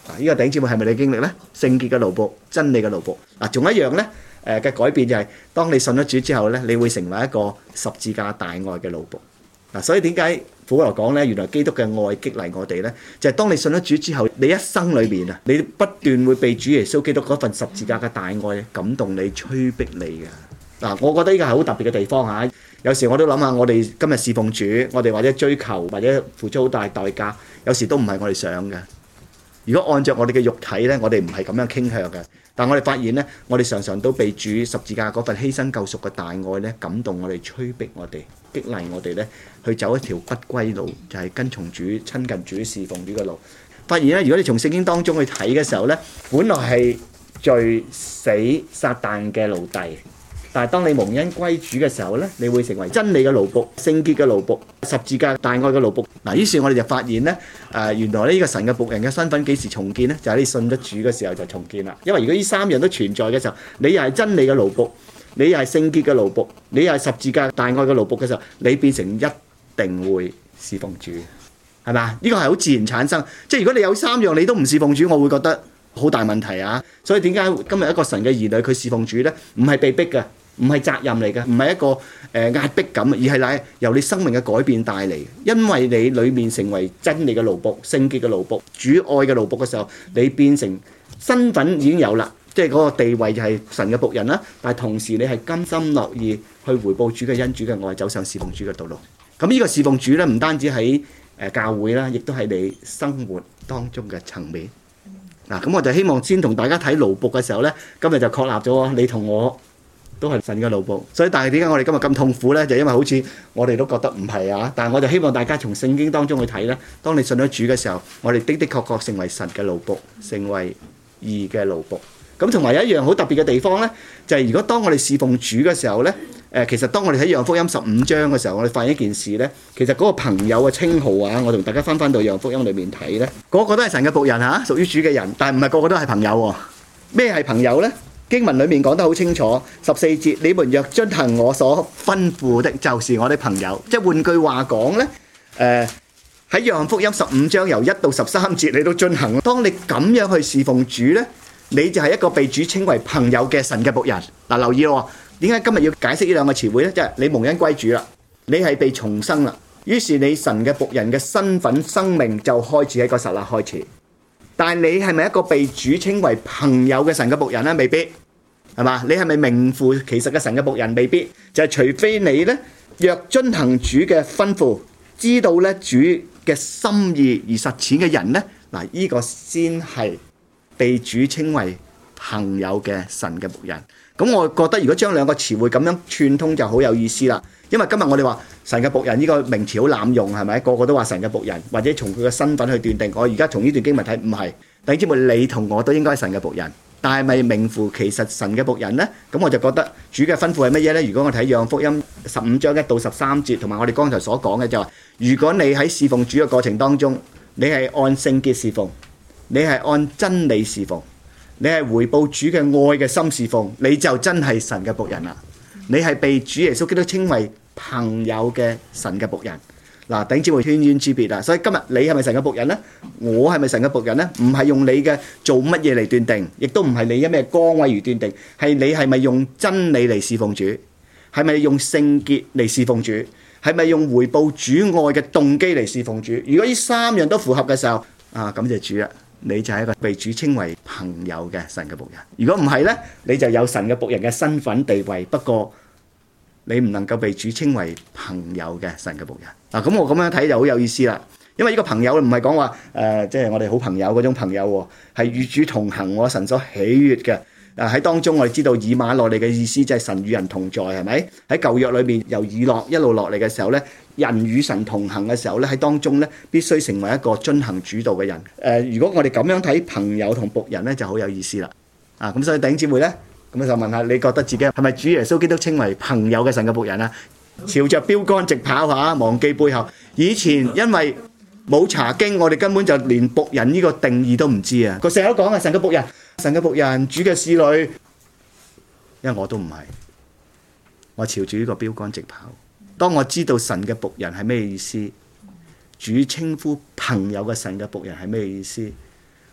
呢個弟兄姊妹係咪你經歷呢？聖潔嘅奴僕，真理嘅奴僕。仲有一樣呢嘅改變就係，當你信咗主之後呢，你會成為一個十字架大愛嘅奴僕。所以點解保羅講呢？原來基督嘅愛激勵我哋呢，就係當你信咗主之後，你一生裏面啊，你不斷會被主耶穌基督嗰份十字架嘅大愛感動你、催逼你嘅。我覺得呢個係好特別嘅地方嚇。有時我都諗下，我哋今日侍奉主，我哋或者追求或者付出好大代價，有時都唔係我哋想嘅。如果按照我哋嘅肉體呢，我哋唔係咁樣傾向嘅。但我哋發現呢，我哋常常都被主十字架嗰份犧牲救贖嘅大愛呢感動我哋、催逼我哋、激勵我哋呢去走一條不歸路，就係跟從主、親近主、侍奉主嘅路。發現呢，如果你從聖經當中去睇嘅時候呢，本來係罪死撒但嘅奴隸。但係當你蒙恩歸主嘅時候呢，你會成為真理嘅奴僕、聖潔嘅奴僕、十字架大愛嘅奴僕。於是我哋就發現呢，原來呢個神嘅僕人嘅身份幾時重建呢？就係你信咗主嘅時候就重建啦。因為如果呢三樣都存在嘅時候，你又係真理嘅奴僕，你又係聖潔嘅奴僕，你又係十字架大愛嘅奴僕嘅時候，你變成一定會侍奉主，係嘛？呢個係好自然產生。即係如果你有三樣你都唔侍奉主，我會覺得好大問題啊！所以點解今日一個神嘅兒女佢侍奉主呢？唔係被逼嘅。唔係責任嚟嘅，唔係一個壓迫感，而係由你生命嘅改變帶嚟。因為你裡面成為真理嘅奴僕、聖潔嘅奴僕、主愛嘅奴僕嘅時候，你變成身份已經有啦，即係嗰個地位就係神嘅僕人啦。但係同時你係甘心樂意去回報主嘅恩、主嘅愛，走上侍奉主嘅道路。咁呢個侍奉主咧，唔單止喺教會啦，亦都喺你生活當中嘅層面。咁我就希望先同大家睇奴僕嘅時候咧，今日就確立咗你同我都係神嘅奴僕，所以但係點解我哋今日咁痛苦呢？就因為好似我哋都覺得唔係啊，但係我就希望大家從聖經當中去睇呢。當你信咗主嘅時候，我哋的確成為神嘅奴僕，成為義嘅奴僕。咁同埋有一樣好特別嘅地方呢，就係如果當我哋侍奉主嘅時候呢，其實當我哋睇約翰福音15章嘅時候，我哋發現一件事呢，其實嗰個朋友嘅稱號啊，我同大家翻到約翰福音裏面睇呢，個個都係神嘅僕人嚇，屬於主嘅人，但係唔係個個都係朋友喎。咩係朋友呢？經文裏面講得好清楚，14節，你們若遵行我所吩咐的，就是我的朋友。即係換句話講呢，喺約翰福音15章由1到13節，你都遵行。當你咁樣去侍奉主呢，你就係一個被主稱為朋友嘅神嘅僕人。留意咯，點解今日要解釋呢兩個詞彙呢？即係你蒙恩歸主啦，你係被重生啦，於是你神嘅僕人嘅身份生命就開始喺個剎那開始。但係你係咪一個被主稱為朋友嘅神嘅僕人呢？未必，係嘛？你係咪名副其實嘅神嘅僕人？未必。就係除非你呢，若遵行主嘅吩咐，知道呢主嘅心意而實踐嘅人呢，嗱，呢個先係被主稱為朋友嘅神嘅僕人。咁我覺得如果將兩個詞彙咁樣串通就好有意思啦。因為今日我哋話神嘅僕人呢個名詞好濫用，係咪？個個都話神嘅僕人，或者從佢嘅身份去斷定。我而家從呢段經文睇，唔係。弟兄姊妹，你同我都應該係神嘅僕人，但係咪名副其實神嘅僕人呢？咁我就覺得主嘅吩咐係乜嘢呢？如果我睇約翰福音15章1到13節，同埋我哋剛才所講嘅就係，如果你喺侍奉主嘅過程當中，你係按聖潔侍奉，你係按真理侍奉，你係回報主嘅愛嘅心侍奉，你就真係神嘅僕人啦。你係被主耶穌基督稱為朋友嘅神嘅僕人。嗱，弟兄姊妹，天淵之別啊！所以今日你係咪神嘅僕人呢？我係咪神嘅僕人呢？唔係用你嘅做乜嘢嚟斷定，亦都唔係你嘅咩崗位而斷定，係你係咪用真理嚟侍奉主？係咪用聖潔嚟侍奉主？係咪用回報主愛嘅動機嚟侍奉主？如果呢三樣都符合嘅時候，感謝主啊！你就係一個被主稱為朋友嘅神嘅僕人。如果唔係呢，你就有神嘅僕人嘅身份地位，不過你唔能夠被主稱為朋友嘅神嘅僕人。咁我咁樣睇就好有意思啦。因為呢個朋友唔係講話即係我哋好朋友嗰種朋友喎，係與主同行喎，神所喜悅嘅。喺當中我哋知道以馬內利嘅意思即係神與人同在，係咪？喺舊約裏面由以諾一路落嚟嘅時候呢，人與神同行嘅時候呢，喺當中呢必須成為一個遵行主道嘅人。如果我哋咁樣睇朋友同僕人呢，就好有意思啦。咁所以弟兄姊妹呢，咁就問下你覺得自己係咪主耶穌基督稱為朋友嘅神嘅僕人啊？朝着標杆直跑下，忘記背後。以前因為冇查經，我哋根本就連僕人呢個定義都唔知啊！個成日都講神嘅僕人，神嘅僕人，主嘅使女。因為我都唔係，我朝住呢個標杆直跑。當我知道神嘅僕人係咩意思，主稱呼朋友嘅神嘅僕人係咩意思，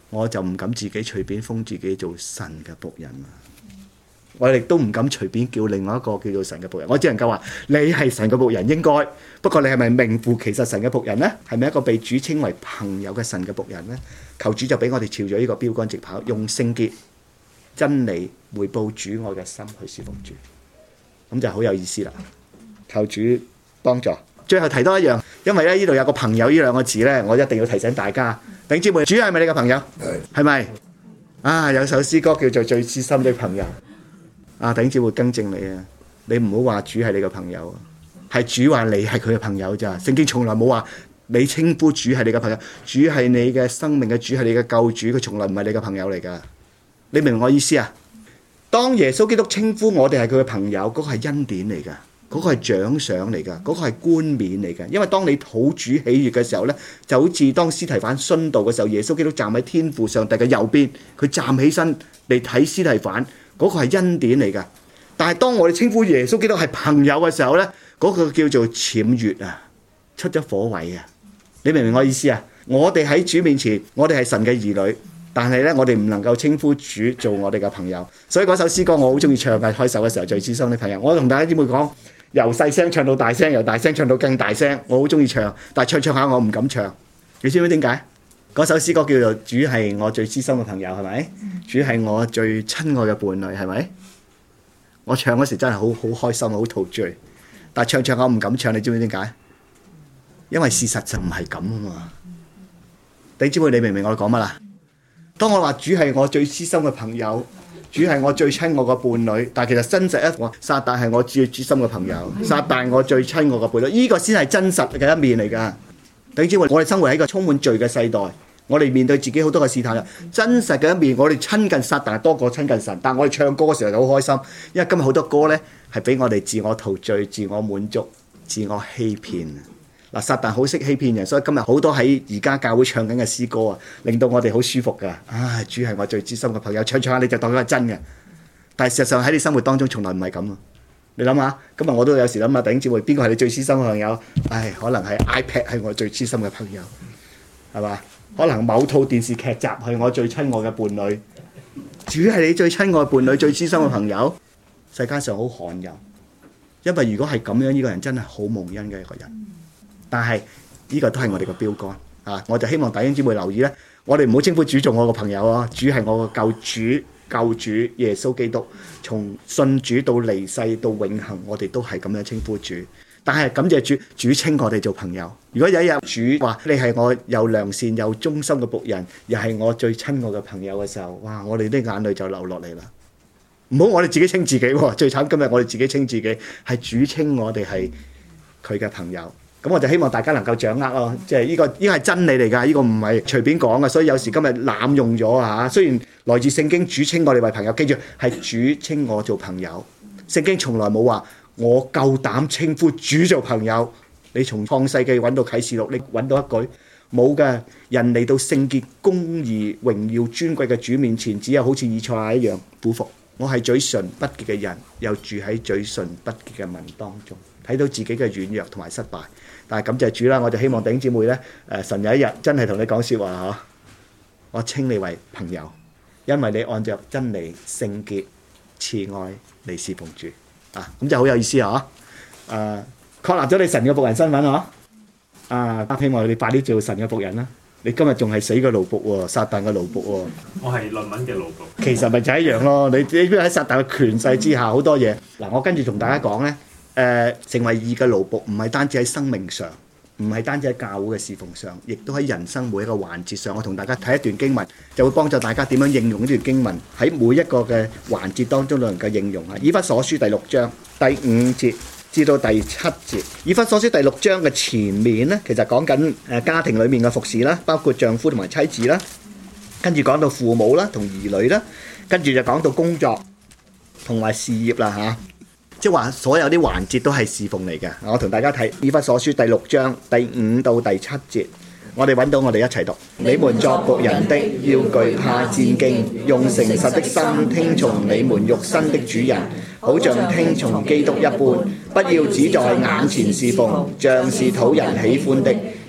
我就唔敢自己隨便封自己做神嘅僕人啦。我亦都唔敢隨便叫另外一個叫做神嘅僕人。我只能夠話你係神嘅僕人應該，不過你係咪名副其實神嘅僕人呢？係咪一個被主稱為朋友嘅神嘅僕人呢？求主就俾我哋朝咗呢個標杆直跑，用聖潔真理回報主愛嘅心去侍奉主，咁就好有意思啦。求主幫助。最後提多一樣，因為咧呢度有個朋友呢兩個字咧，我一定要提醒大家。弟兄姊妹，主係咪你嘅朋友？係咪？啊，有首詩歌叫做《最知心的朋友》。啊，弟兄姊妹更正你啊！你唔好話主係你嘅朋友，係主話你係佢嘅朋友咋。聖經從來冇話你稱呼主係你嘅朋友，主係你嘅生命嘅主，係你嘅救主，佢從來唔係你嘅朋友嚟㗎。你明唔明我意思啊？當耶穌基督稱呼我哋係佢嘅朋友，嗰個係恩典嚟㗎，嗰個係獎賞嚟㗎，嗰個係冠冕嚟㗎。因為當你討主喜悅嘅時候咧，就好似當司提反殉道嘅時候，耶穌基督站喺天父上帝嘅右邊，佢站起身嚟睇司提反，嗰個係恩典嚟㗎。但係當我哋稱呼耶穌基督係朋友嘅時候咧，嗰個叫做僭越啊，出咗火位啊！你明唔明我意思啊？我哋喺主面前，我哋係神嘅兒女。但係咧，我哋唔能夠稱呼主做我哋嘅朋友，所以嗰首詩歌我好中意唱嘅。開首嘅時候最知心的朋友，我同大家姊妹講，由細聲唱到大聲，由大聲唱到更大聲，我好中意唱。但係唱唱下我唔敢唱，你知唔知點解？嗰首詩歌叫做主係我最知心嘅朋友，係咪？主係我最親愛嘅伴侶，係咪？我唱嗰時真係好開心，好陶醉。但係唱唱下我唔敢唱，你知唔知點解？因為事實就唔係咁啊嘛。弟兄姊妹，你明唔明我講乜啦？當我話主係我最知心嘅朋友，主係我最親愛嘅伴侶，但係其實真實一個撒旦係我最知心嘅朋友，撒旦我最親愛嘅伴侶，呢個先係真實嘅一面嚟㗎。弟兄姊妹，我哋生活喺一個充滿罪嘅世代，我哋面對自己好多嘅試探啊！真實嘅一面，我哋親近撒旦多過親近神，但係我哋唱歌嘅時候就好開心，因為今日好多歌呢係俾我哋自我陶醉、自我滿足、自我欺騙。嗱，撒旦好識欺騙人，所以今日好多喺而家教會唱緊嘅詩歌啊，令到我哋好舒服噶。啊，主係我最知心嘅朋友，唱唱下你就當佢係真嘅。但係事實上喺你生活當中從來唔係咁啊！你諗下，今日我都有時諗下，弟兄姊妹，邊個係你最知心嘅朋友？唉，可能係 iPad 係我最知心嘅朋友，係嘛？可能某套電視劇集係我最親愛嘅伴侶。主係你最親愛嘅伴侶、最知心嘅朋友，世界上好罕有，因為如果係咁樣，呢個人真係好蒙恩嘅一個人。但係呢個都係我哋嘅標杆啊！我就希望弟兄姊妹留意咧，我哋唔好稱呼主做我個朋友啊！主係我個救主耶穌基督，從信主到離世到永恆，我哋都係咁樣稱呼主。但係感謝主，主稱我哋做朋友。如果有一日主話你係我又良善又忠心嘅僕人，又係我最親愛嘅朋友嘅時候，哇！我哋啲眼淚就流落嚟啦。唔好我哋自己稱自己喎，最慘今日我哋自己稱自己，係主稱我哋係佢嘅朋友。咁我就希望大家能夠掌握咯，即係呢個係真理嚟㗎，呢個唔係隨便講嘅，所以有時今日濫用咗嚇。雖然來自聖經，主稱我哋為朋友，記住係主稱我做朋友。聖經從來冇話我夠膽稱呼主做朋友。你從創世記揾到啟示錄，你揾到一句冇嘅。人嚟到聖潔、公義、榮耀、尊貴嘅主面前，只有好似以賽亞一樣俯伏。我係嘴唇不潔嘅人，又住喺嘴唇不潔嘅民當中，睇到自己嘅軟弱同埋失敗。但係感謝主啦，我就希望弟兄姊妹咧，神有一日真係同你講説話嗬，我稱你為朋友，因為你按照真理、聖潔、慈愛嚟侍奉主啊，咁就好有意思啊！確立咗你神嘅僕人身份嗬，希望你快啲做神嘅僕人啦！你今日仲係死嘅奴僕喎，撒旦嘅奴僕喎。 我係論文嘅奴僕。 其實咪就一樣咯，你邊喺撒旦嘅權勢之下好多嘢。嗱，我跟住同大家講咧。成為義嘅奴僕，唔係單止喺生命上，唔係單止喺教會嘅侍奉上，亦都喺人生每一個環節上。我同大家睇一段經文，就會幫助大家點樣應用呢段經文喺每一個嘅環節當中都能夠應用啊！以弗所書第6章第5節至到第7節，以弗所書第6章嘅前面呢，其實講緊家庭裏面嘅服侍啦，包括丈夫同埋妻子啦，跟住講到父母啦同兒女啦，跟住就講到工作同埋事業啦嚇。即係話所有啲環節都係侍奉嚟嘅。我同大家睇以弗所書第6章第5到第7節，我哋揾到，我哋一齊讀。你們作僕人的，要懼怕戰兢，用誠實的心聽從你們肉身的主人，好像聽從基督一般。不要只在眼前侍奉，像是討人喜歡的，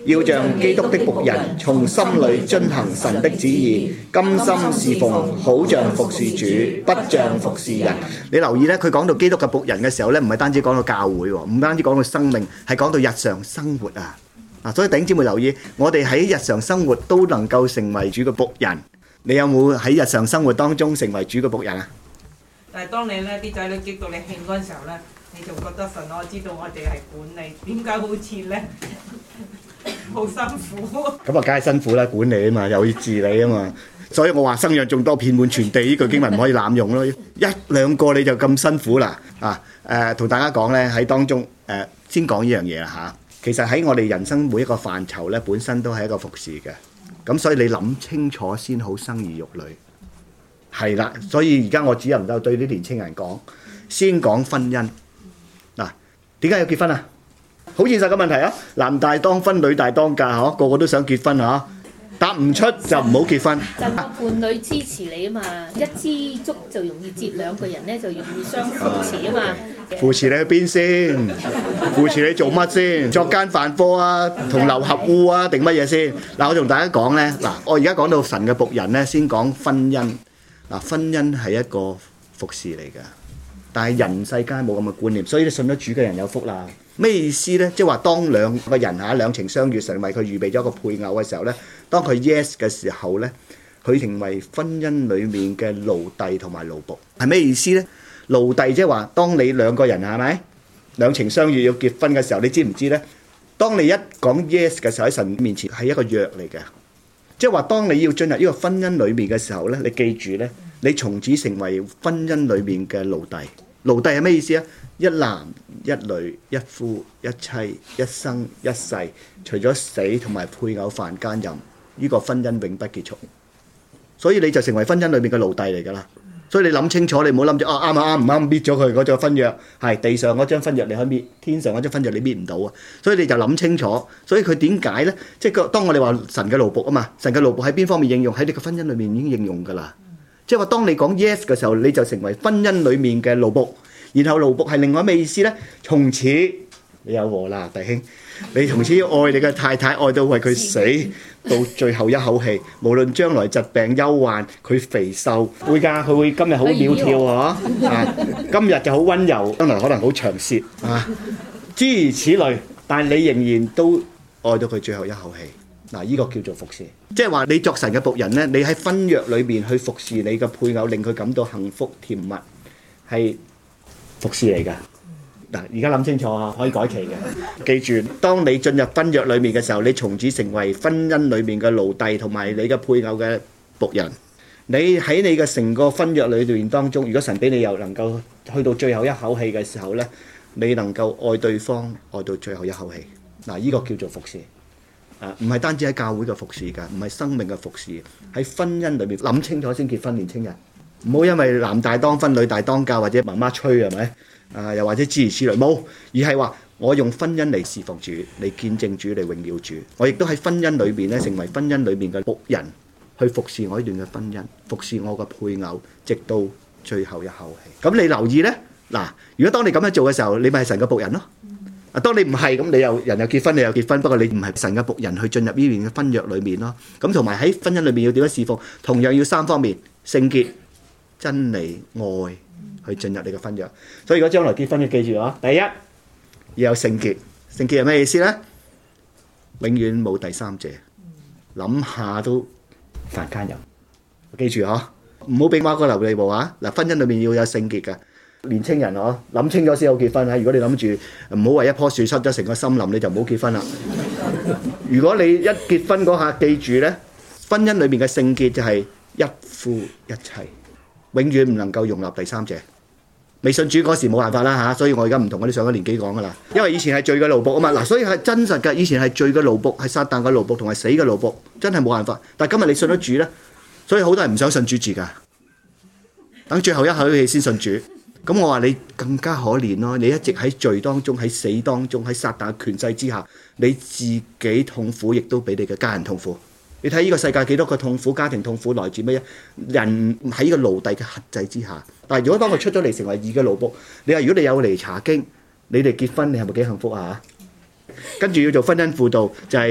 要像基督的僕人，從心裏遵行神的旨意，甘心侍奉，好像服侍主，不像服侍人。 你留意咧，佢講到基督嘅僕人嘅時候咧，唔係單止講到教會喎，唔單止講到生命，係講到日常生活啊！所以弟兄姊妹留意，我哋喺日常生活都能夠成為主嘅僕人。你有冇喺日常生活當中成為主嘅僕人啊？ 但係當你咧啲仔女激到你興嗰陣時候咧，你就覺得神，我知道我哋係管理，點解好似咧好辛苦？ 咁啊，梗係辛苦啦，管理啊嘛，又要治理啊嘛。所以我話生養眾多，遍滿全地，呢句經文唔可以濫用咯。一兩個你就咁辛苦啦同大家講咧，喺當中先講呢樣嘢啦嚇。其實喺我哋人生每一個範疇咧，本身都係一個服侍嘅。咁所以你諗清楚先好生兒育女。係啦，所以而家我只能夠對啲年青人講，先講婚姻。嗱，點解要結婚啊？好現實嘅問題啊！男大當婚，女大當嫁，嗬，個個都想結婚嚇。答唔出就唔好結婚。 就個伴侶支持你啊嘛，一支竹就容易折，兩個人咧就容易相扶持啊嘛。 扶持你去邊先？扶持你做乜先？作奸犯科啊，同流合污啊，定乜嘢先？嗱，我同大家講咧，嗱，我而家講到神嘅僕人咧，先講婚姻。嗱，婚姻係一個服侍嚟㗎，但係人世間冇咁嘅觀念，所以你信咗主嘅人有福啦。咩意思咧？即係話當兩個人兩情相悅，神為佢預備咗一個配偶嘅時候咧，當佢 yes 嘅時候咧，佢成為婚姻裡面嘅奴隸同埋奴僕。係咩意思咧？奴隸即係話，當你兩個人係咪兩情相悅要結婚嘅時候，你知唔知咧？當你一講 yes 嘅時候，喺神面前係一個約嚟嘅，即係話當你要進入呢個婚姻裡面嘅時候咧，你記住咧，你從此成為婚姻裡面嘅奴隸。奴隸係咩意思啊？一男一女，一夫一妻，一生一世，除咗死同埋配偶犯奸淫，呢個婚姻永不結束。所以你就成為婚姻裏面嘅奴隸嚟㗎啦。所以你諗清楚，你唔好諗住啱啊啱唔啱搣咗佢嗰張婚約，係地上嗰張婚約你可以搣，天上嗰張婚約你搣唔到啊。所以你就諗清楚。所以佢點解咧？即係當我哋話神嘅奴僕啊嘛，神嘅奴僕喺邊方面應用？喺你嘅婚姻裏面已經應用㗎啦。即係話當你講 yes 嘅時候，你就成為婚姻裏面嘅奴僕。然後奴僕係另外咩意思咧？從此你有禍啦，弟兄，你從此要愛你嘅太太，愛到為佢死到最後一口氣，無論將來疾病憂患，佢肥瘦會㗎，佢會今日好苗條嗬，今日就好溫柔，將來可能好長舌諸如此類，但係你仍然都愛到佢最後一口氣。嗱，呢個叫做服侍，即係話你作神嘅僕人咧，你喺婚約裏邊去服侍你嘅配偶，令佢感到幸福甜蜜，係服侍嚟㗎。嗱，而家諗清楚啊，可以改期嘅。記住，當你進入婚約裏面嘅時候，你從此成為婚姻裏面嘅奴隸同埋你嘅配偶嘅僕人。你喺你嘅成個婚約裏邊當中，如果神俾你又能夠去到最後一口氣嘅時候咧，你能夠愛對方愛到最後一口氣。嗱，呢個叫做服侍。唔係單止喺教會嘅服侍㗎，唔係生命嘅服侍。喺婚姻裏面諗清楚先結婚，年青人唔好因為男大當婚，女大當嫁，或者媽媽吹係咪？又或者諸如此類，冇，而係話我用婚姻嚟侍奉主，嚟見證主，嚟榮耀主。我亦都喺婚姻裏邊咧，成為婚姻裏面嘅僕人，去服侍我呢段嘅婚姻，服侍我嘅配偶，直到最後一口氣。咁你留意咧，嗱，如果當你咁樣做嘅時候，你咪係神嘅僕人咯。當你唔係咁，你又人又結婚，你又結婚，不過你唔係神嘅僕人去進入呢邊嘅婚約裏面咯。咁同埋喺婚姻裏面要點樣侍奉，同樣要三方面：聖潔、真理、愛，去進入你嘅婚約。所以如果將來結婚，要記住啊，第一要有聖潔。聖潔係咩意思咧？永遠冇第三者，諗下都犯奸淫。記住啊，唔好俾馬哥留地步啊！嗱，婚姻裏面要有聖潔嘅。年青人嗬，諗清楚先好結婚啊！如果你諗住唔好為一棵樹塞咗成個森林，你就唔好結婚啦。如果你一結婚嗰下，記住咧，婚姻裏面嘅聖潔就係一夫一妻，永遠唔能夠容納第三者。未信主嗰時冇辦法啦嚇，所以我而家唔同嗰啲上咗年紀講噶啦，因為以前係罪嘅奴僕啊嘛。嗱，所以係真實嘅，以前係罪嘅奴僕，係撒但嘅奴僕同埋死嘅奴僕，真係冇辦法。但係今日你信咗主咧，所以好多人唔想信主住㗎，等最後一口氣先信主。咁我話你更加可憐咯，你一直喺罪當中，喺死當中，喺撒但嘅權勢之下，你自己痛苦，亦都俾你嘅家人痛苦。你睇呢個世界幾多個痛苦，家庭痛苦來自乜嘢？人喺呢個奴隸嘅轄制之下。但係如果當佢出咗嚟成為義嘅奴僕，你話如果你有嚟查經，你哋結婚，你係咪幾幸福啊？跟住要做婚姻輔導，就係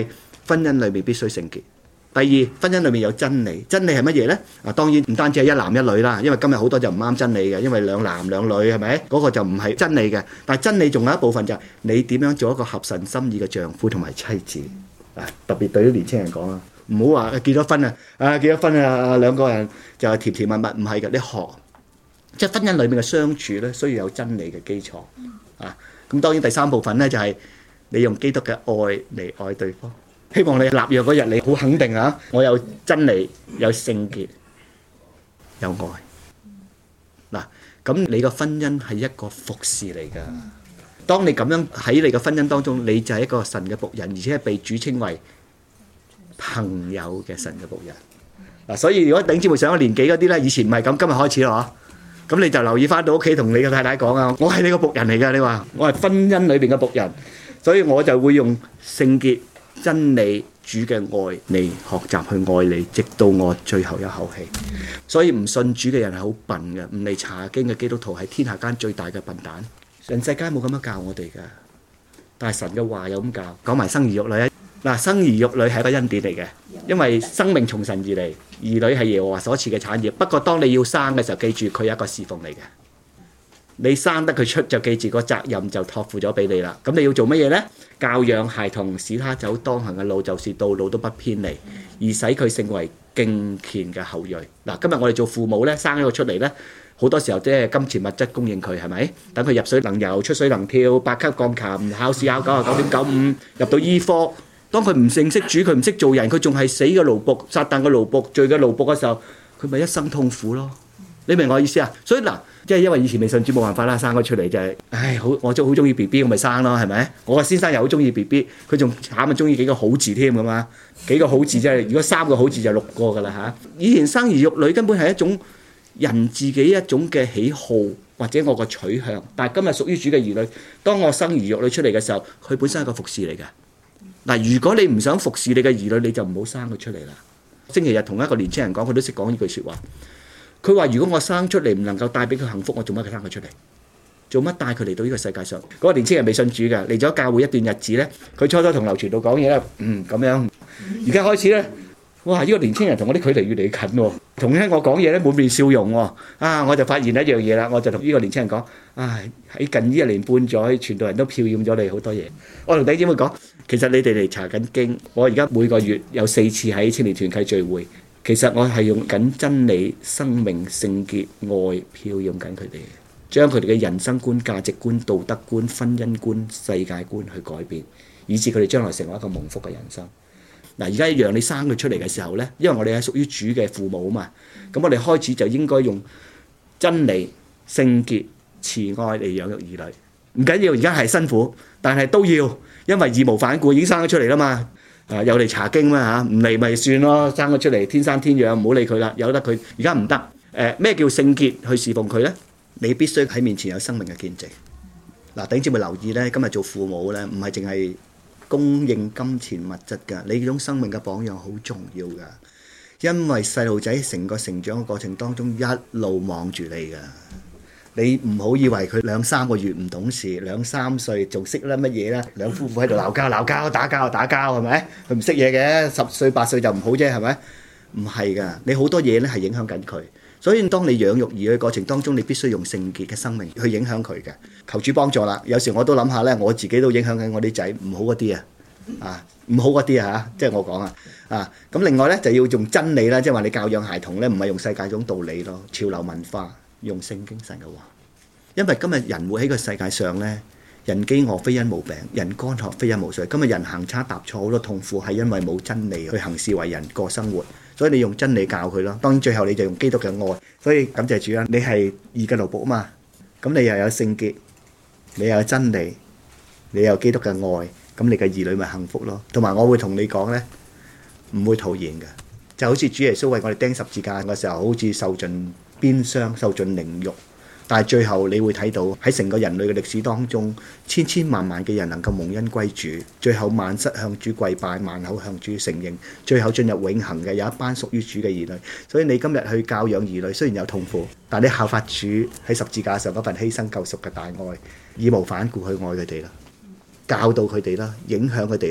婚姻裏面必須聖潔。第二，婚姻裏面有真理，真理係乜嘢呢？當然唔單止係一男一女啦，因為今日好多就唔啱真理嘅，因為兩男兩女係咪？嗰個就唔係真理嘅。但係真理仲有一部分就係你點樣做一個合神心意嘅丈夫同埋妻子。特別對於年輕人講啊，唔好話結咗婚結咗婚兩個人就係甜甜蜜蜜，唔係嘅。你學即係婚姻裏面嘅相處咧，需要有真理嘅基礎咁當然第三部分咧就係你用基督嘅愛嚟愛對方。希望你立約嗰日你好肯定我有真理、有聖潔、有愛。咁你個婚姻係一個服侍嚟㗎。當你咁樣喺你嘅婚姻當中，你就係一個神嘅僕人，而且係被主稱為朋友嘅神嘅僕人。所以如果弟兄姊妹上咗年紀嗰啲咧，以前唔係咁，今日開始咯咁你就留意翻到屋企同你嘅太太講我係你個僕人嚟㗎。你話我係婚姻裏邊嘅僕人，所以我就會用聖潔、真理、主嘅愛嚟學習去愛你，直到我最後一口氣。所以唔信主嘅人係好笨嘅，唔嚟查經嘅基督徒係天下間最大嘅笨蛋。人世間冇咁樣教我哋㗎，但係神嘅話有咁教。講埋生兒育女生兒育女係一個恩典嚟嘅，因為生命從神而嚟，兒女係耶和華所賜嘅產業。不過當你要生嘅時候，記住佢係一個侍奉嚟嘅。你生得佢出就記住個責任就託付咗俾你啦。咁你要做乜嘢呢？教養孩童，使他走當行嘅路，就是道路都不偏離，而使佢成為敬虔嘅後裔。今日我哋做父母呢，生一個出嚟呢，好多時候即係金錢物質供應佢，係咪？等佢入水能游，出水能跳，8級鋼琴，考試考99.95，入到醫科。當佢唔認識主，佢唔識做人，佢仲係死嘅奴僕、撒旦嘅奴僕、罪嘅奴僕嘅時候，佢咪一生痛苦咯。你明我意思啊？所以即係因為以前未信主冇辦法啦，生咗出嚟就係，我都好中意 BB， 我咪生咯，係咪？我個先生又好中意 BB， 佢仲慘中意幾個好字添㗎嘛？幾個好字即係，如果3個好字就6個㗎啦嚇。以前生兒育女根本係一種人自己一種嘅喜好或者我個取向，但係今日屬於主嘅兒女，當我生兒育女出嚟嘅時候，佢本身係一個服侍嚟嘅。如果你唔想服侍你嘅兒女，你就唔好生佢出嚟啦。星期日同一個年青人講，佢都識講呢句説話。佢話：如果我生出嚟唔能夠帶俾佢幸福，我做乜佢生佢出嚟？做乜帶佢嚟到呢個世界上？嗰個年青人未信主嘅，嚟咗教會一段日子咧，佢初初同劉傳道講嘢咧，咁樣。而家開始咧，哇！呢個年青人同我啲距離越嚟越近喎，同聽我講嘢咧滿面笑容喎。我就發現一樣嘢啦，我就同呢個年青人講：喺近呢1年半載，傳道人都漂染咗你好多嘢。我同弟兄姊妹講，其實你哋嚟查緊經，我而家每個月有4次喺青年團契聚會。其實我係用緊真理、生命、聖潔、愛漂染緊佢哋，將佢哋嘅人生觀、價值觀、道德觀、婚姻觀、世界觀去改變，以致佢哋將來成為一個蒙福嘅人生。而家一樣，你生佢出嚟嘅時候呢，因為我哋係屬於主嘅父母啊嘛，咁我哋開始就應該用真理、聖潔、慈愛嚟養育兒女。唔緊要，而家係辛苦，但係都要，因為義無反顧已經生咗出嚟啦嘛。又嚟查經啦嚇，唔嚟咪算咯，生咗出嚟天生天養，唔好理佢啦，由得佢。而家唔得，咩叫聖潔去侍奉佢呢？你必須喺面前有生命嘅見證。弟兄姊妹留意呢，今日做父母呢，唔係淨係供應金錢物質㗎，你呢種生命嘅榜樣好重要㗎，因為細路仔成個成長嘅過程當中一路望住你㗎。你唔好以為佢2-3個月唔懂事，2-3歲仲識啦乜嘢啦？兩夫婦喺度鬧交、打交係咪？佢唔識嘢嘅，10歲8歲就唔好啫，係咪？唔係㗎，你好多嘢咧係影響緊佢。所以當你養育兒女嘅過程當中，你必須用聖潔嘅生命去影響佢嘅。求主幫助啦！有時我都諗下咧，我自己都影響緊我啲仔唔好嗰啲唔好嗰啲即係我講咁另外咧就要用真理啦，即係話你教養孩童咧，唔係用世界嗰種道理咯，潮流文化。用聖經神嘅話，因為今日人活喺個世界上咧，人飢餓非因無餅，人乾渴非因無水。今日人行差踏錯好多痛苦，係因為冇真理去行事為人過生活。所以你用真理教佢咯。當然最後你就用基督嘅愛。所以感謝主啊！你係義嘅奴僕啊嘛，咁你又有聖潔，你又有真理，你又有基督嘅愛，咁你嘅兒女咪幸福咯。同埋我會同你講咧，唔會徒然嘅，就好似主耶穌為我哋釘十字架嘅時候，好似受盡鞭傷，受盡凌辱，但係最後你會睇到喺成個人類嘅歷史當中，千千萬萬嘅人能夠蒙恩歸主，最後萬膝向主跪拜，萬口向主承認，最後進入永恆嘅有一班屬於主嘅兒女。所以你今日去教養兒女，雖然有痛苦，但你效法主喺十字架上嗰份犧牲救贖嘅大愛，義無反顧去愛佢哋啦，教導佢哋啦，影響佢哋啦。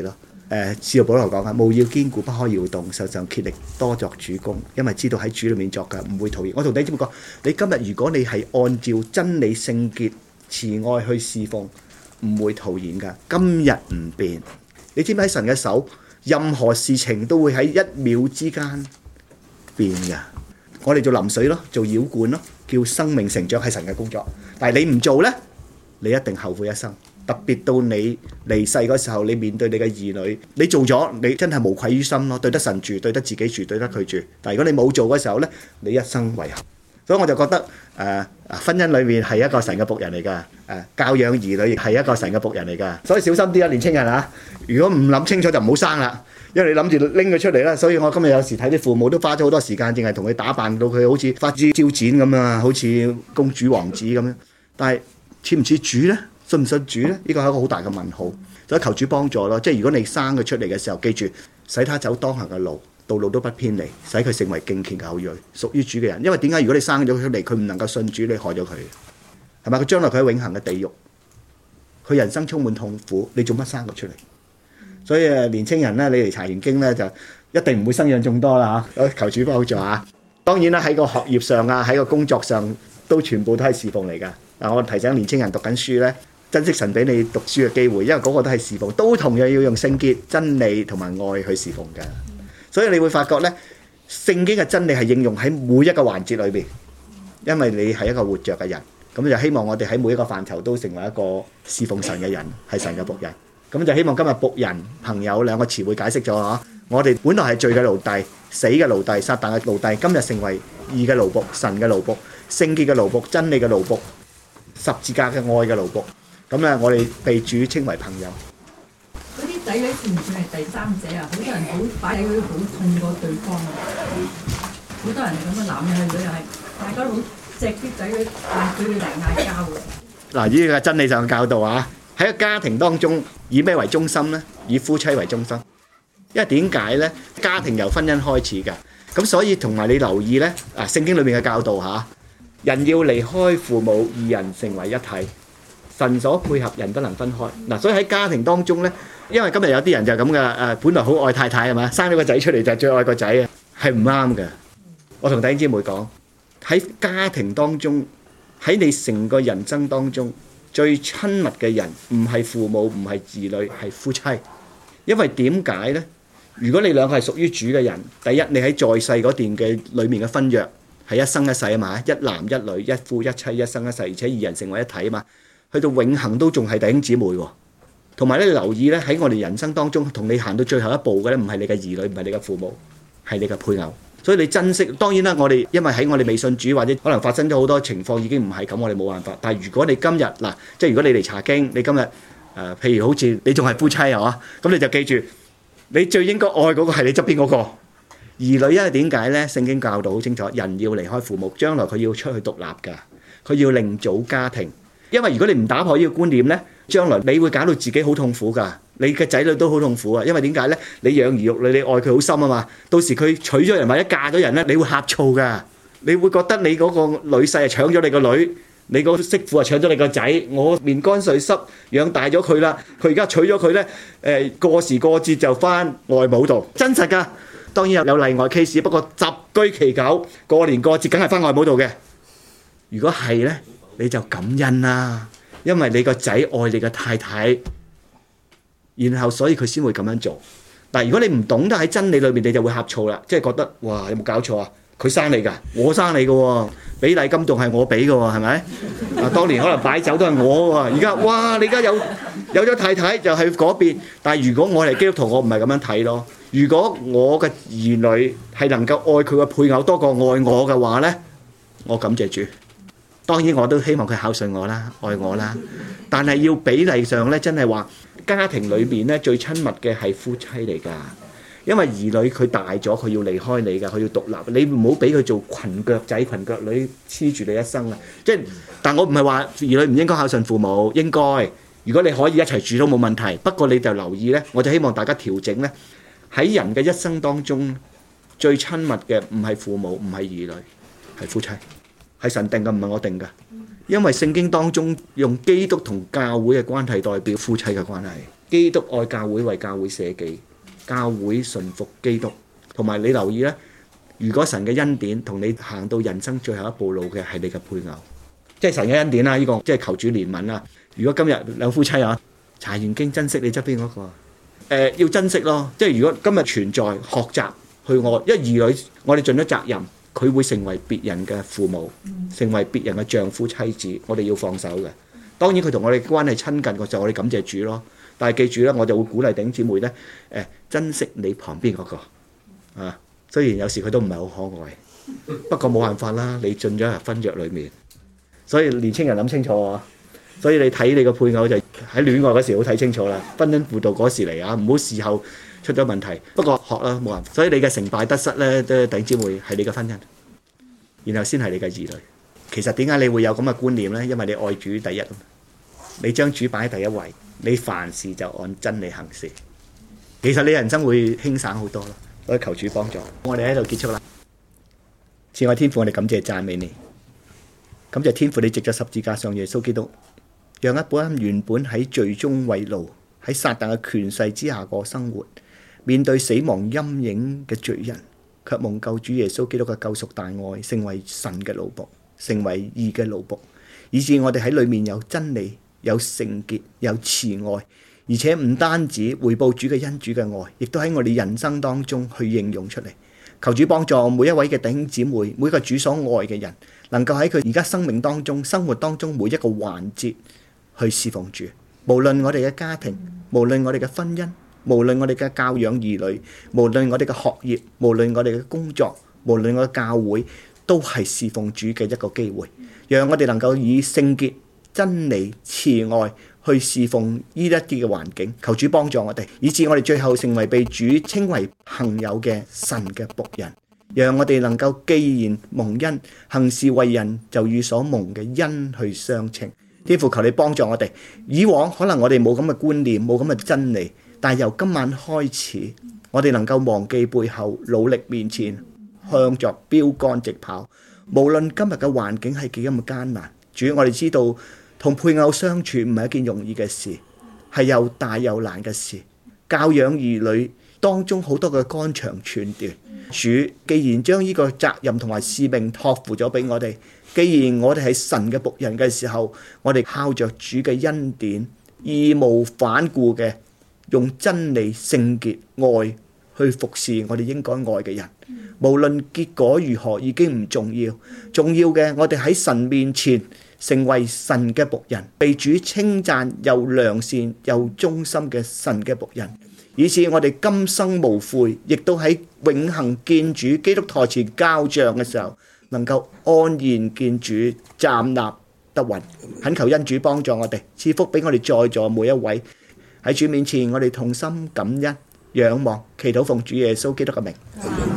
使徒保羅講啊，務要堅固，不可搖動，常常竭力多作主工，因為知道喺主裏面作嘅唔會徒然。我同弟兄姊妹講，你今日如果你係按照真理、聖潔、慈愛去侍奉，唔會徒然噶。今日唔變，你知唔知喺神嘅手，任何事情都會喺一秒之間變噶。我哋做淋水咯，做澆灌咯，叫生命成長係神嘅工作。但係你唔做呢，你一定後悔一生。特別到你離世嗰時候，你面對你嘅兒女，你做咗，你真係無愧於心咯，對得神住，對得自己住，對得佢住。但係如果你冇做嗰時候呢，你一生遺憾。所以我就覺得婚姻裏面係一個神嘅僕人嚟㗎，教養兒女亦係一個神嘅僕人嚟㗎。所以小心啲啊，年青人啊！如果唔諗清楚就唔好生啦，因為你諗住拎佢出嚟啦。所以我今日有時睇啲父母都花咗好多時間，淨係同佢打扮到佢好似花枝招展咁啊，好似公主王子咁樣。但係似唔似主呢？信唔信主呢？呢個係一個好大嘅問號，所以求主幫助咯。即係如果你生佢出嚟嘅時候，記住使他走當行嘅路，道路都不偏離，使佢成為敬虔嘅後裔，屬於主嘅人。因為點解？如果你生咗佢出嚟，佢唔能夠信主，你害咗佢，係咪？佢將來佢喺永恆嘅地獄，佢人生充滿痛苦，你做乜生佢出嚟？所以年青人呢，你嚟查完經呢，就一定唔會生養眾多啦嚇。求主幫助啊！當然啦，喺個學業上啊，喺個工作上都全部都係侍奉嚟㗎。我提醒年青人讀緊書呢，珍惜神俾你讀書嘅機會，因為嗰個都係侍奉，都同樣要用聖潔、真理同埋愛去侍奉嘅。所以你會發覺呢，聖經嘅真理係應用喺每一個環節裏邊，因為你係一個活着嘅人，咁就希望我哋喺每一個範疇都成為一個侍奉神嘅人，係神嘅僕人。咁就希望今日僕人、朋友兩個詞彙解釋咗嗬。我哋本來係罪嘅奴隸、死嘅奴隸、撒旦嘅奴隸，今日成為義嘅奴僕、神嘅奴僕、聖潔嘅奴僕、真理嘅奴僕、十字架嘅愛嘅奴僕。咁咧，我哋被主稱為朋友。 嗰啲仔女算唔算係第三者啊？好多人好擺喺佢好痛過對方啊！好多人咁嘅，男又係女又係，大家都好錫啲仔女，嗌佢哋嚟嗌交嘅。 嗱，呢個真理上嘅教導啊，喺個家庭當中以咩為中心呢？以夫妻為中心。因為點解呢？家庭由婚姻開始嘅，咁所以同埋你留意呢，聖經裏面嘅教導嚇，人要離開父母，二人成為一體。神所配合，人不能分開。嗱，所以喺家庭當中呢，因為今日有啲人就係咁嘅，本來好愛太太係嘛，生咗個仔出嚟就係最愛個仔啊，係唔啱嘅。我同弟兄姊妹講，喺家庭當中，喺你成個人生當中，最親密嘅人唔係父母，唔係兒女，係夫妻。因為點解呢？如果你兩個係屬於主嘅人，第一，你喺在世嗰段嘅裏面嘅婚約係一生一世啊嘛，一男一女，一夫一妻，一生一世，而且二人成為一體啊嘛。去到永恆都仲係弟兄姊妹喎，同埋咧留意咧喺我哋人生當中，同你行到最後一步嘅咧，唔係你嘅兒女，唔係你嘅父母，係你嘅配偶。所以你珍惜。當然啦，我哋因為喺我哋未信主，或者可能發生咗好多情況已經唔係咁，我哋冇辦法。但係如果你今日嗱，即係如果你嚟查經，你今日譬如好似你仲係夫妻係嘛，咁你就記住，你最應該愛嗰個係你側邊嗰個兒女。因為點解咧？聖經教導好清楚，人要離開父母，將來佢要出去獨立㗎，佢要另組家庭。因為如果你唔打破呢個觀念呢，將來你會搞到自己好痛苦㗎，你嘅仔女都好痛苦啊！因為點解呢？你養兒育女，你愛佢好深啊嘛，到時佢娶咗人或者嫁咗人呢，你會呷醋㗎，你會覺得你嗰個女婿係搶咗你個女，你個媳婦係搶咗你個仔，我面乾水濕養大咗佢啦，佢而家娶咗佢呢，過時過節就返外母度，真實㗎。當然有例外 case， 不過十居其九，過年過節梗係返外母度嘅。如果係呢，你就感恩啦，因為你個仔愛你個太太，然後所以佢先會咁樣做。但係如果你唔懂得喺真理裏面，你就會呷醋啦，即係覺得哇，有冇搞錯啊？佢生你㗎，我生你㗎喎，俾禮金仲係我俾㗎喎，係咪？當年可能擺酒都係我喎，而家哇，你而家有咗太太就喺嗰邊。但係如果我係基督徒，我唔係咁樣睇咯。如果我嘅兒女係能夠愛佢嘅配偶多過愛我嘅話呢，我感謝主。當然我都希望佢孝順我啦，愛我啦。但係要比例上咧，真係話家庭裏邊咧最親密嘅係夫妻嚟㗎。因為兒女佢大咗，佢要離開你㗎，佢要獨立。你唔好俾佢做裙腳仔、裙腳女黐住你一生啊！即係，但我唔係話兒女唔應該孝順父母，應該。如果你可以一齊住都冇問題。不過你就留意咧，我就希望大家調整咧，喺人嘅一生當中最親密嘅唔係父母，唔係兒女，係夫妻。係神定嘅，唔係我定嘅。因為聖經當中用基督同教會嘅關係代表夫妻嘅關係。 基督愛教會，為教會捨己，教會順服基督。同埋你留意咧，如果神嘅恩典同你行到人生最後一步路嘅係你嘅配偶，即係神嘅恩典啦。呢個即係求主憐憫啦。如果今日兩夫妻啊，查完經珍惜你側邊嗰個，要珍惜咯。即係如果今日存在學習去愛，因為兒女我哋盡咗責任，佢會成為別人嘅父母，成為別人嘅丈夫妻子，我哋要放手嘅。當然佢同我哋關係親近嘅時候，我哋感謝主咯。但係記住咧，我就會鼓勵弟兄姊妹咧，珍惜你旁邊嗰個啊。雖然有時佢都唔係好可愛，不過冇辦法啦，你進咗入婚約裏面，所以年青人諗清楚啊。所以你睇你個配偶就喺戀愛嗰時好睇清楚啦，婚姻輔導嗰時嚟啊，唔好事後出咗問題。不過學啦，冇辦法。所以你嘅成敗得失咧，都弟兄姊妹係你嘅婚姻，然後先係你嘅兒女。其實點解你會有咁嘅觀念咧？因為你愛主第一，你將主擺喺第一位，你凡事就按真理行事。其實你人生會輕省好多咯。所以求主幫助。我哋喺度結束啦。賜愛天父，我哋感謝讚美你，感謝天父你藉着十字架上耶穌基督，讓一班原本喺罪中為奴，喺撒旦嘅權勢之下過生活，面對死亡陰影嘅罪人，卻蒙救主耶穌基督嘅救贖大愛，成為神嘅奴僕，成為義嘅奴僕，以致我哋喺裏面有真理、有聖潔、有慈愛。而且唔單止回報主嘅恩、主嘅愛，亦都喺我哋人生當中去應用出嚟。求主幫助每一位嘅弟兄姊妹，每個主所愛嘅人，能夠喺佢而家生命當中、生活當中每一個環節去侍奉主。無論我哋嘅家庭，無論我哋嘅婚姻，無論我哋嘅教養兒女，無論我哋嘅學業，無論我哋嘅工作，無論我哋嘅教會，都係侍奉主嘅一個機會。讓我哋能夠以聖潔、真理、慈愛去侍奉呢一啲嘅環境，求主幫助我哋，以致我哋最後成為被主稱為朋友嘅神嘅僕人，讓我哋能夠既然蒙恩，行事為人就與所蒙嘅恩去相稱。天父，求你幫助我哋。以往可能我哋冇咁嘅觀念，冇咁嘅真理，但係由今晚開始，我哋能夠忘記背後，努力面前，向着標杆直跑。無論今日嘅環境係幾咁嘅艱難，主，我哋知道同配偶相處唔係一件容易嘅事，係又大又難嘅事。教養兒女當中好多嘅肝腸寸斷，主既然將呢個責任同埋使命託付咗俾我哋，既然我哋係神嘅僕人嘅時候，我哋靠着主嘅恩典，義無反顧嘅用真理、聖潔、愛去服侍我哋應該愛嘅人。無論結果如何已經唔重要，重要嘅我哋喺神面前成為神嘅僕人，被主稱讚又良善又忠心嘅神嘅僕人，以致我哋今生無悔，亦都喺永恆見主基督台前交賬嘅時候，能夠安然見主站立得穩。懇求恩主幫助我哋，賜福俾我哋在座每一位。喺主面前，我哋同心感恩、仰望、祈禱奉主耶穌基督嘅名。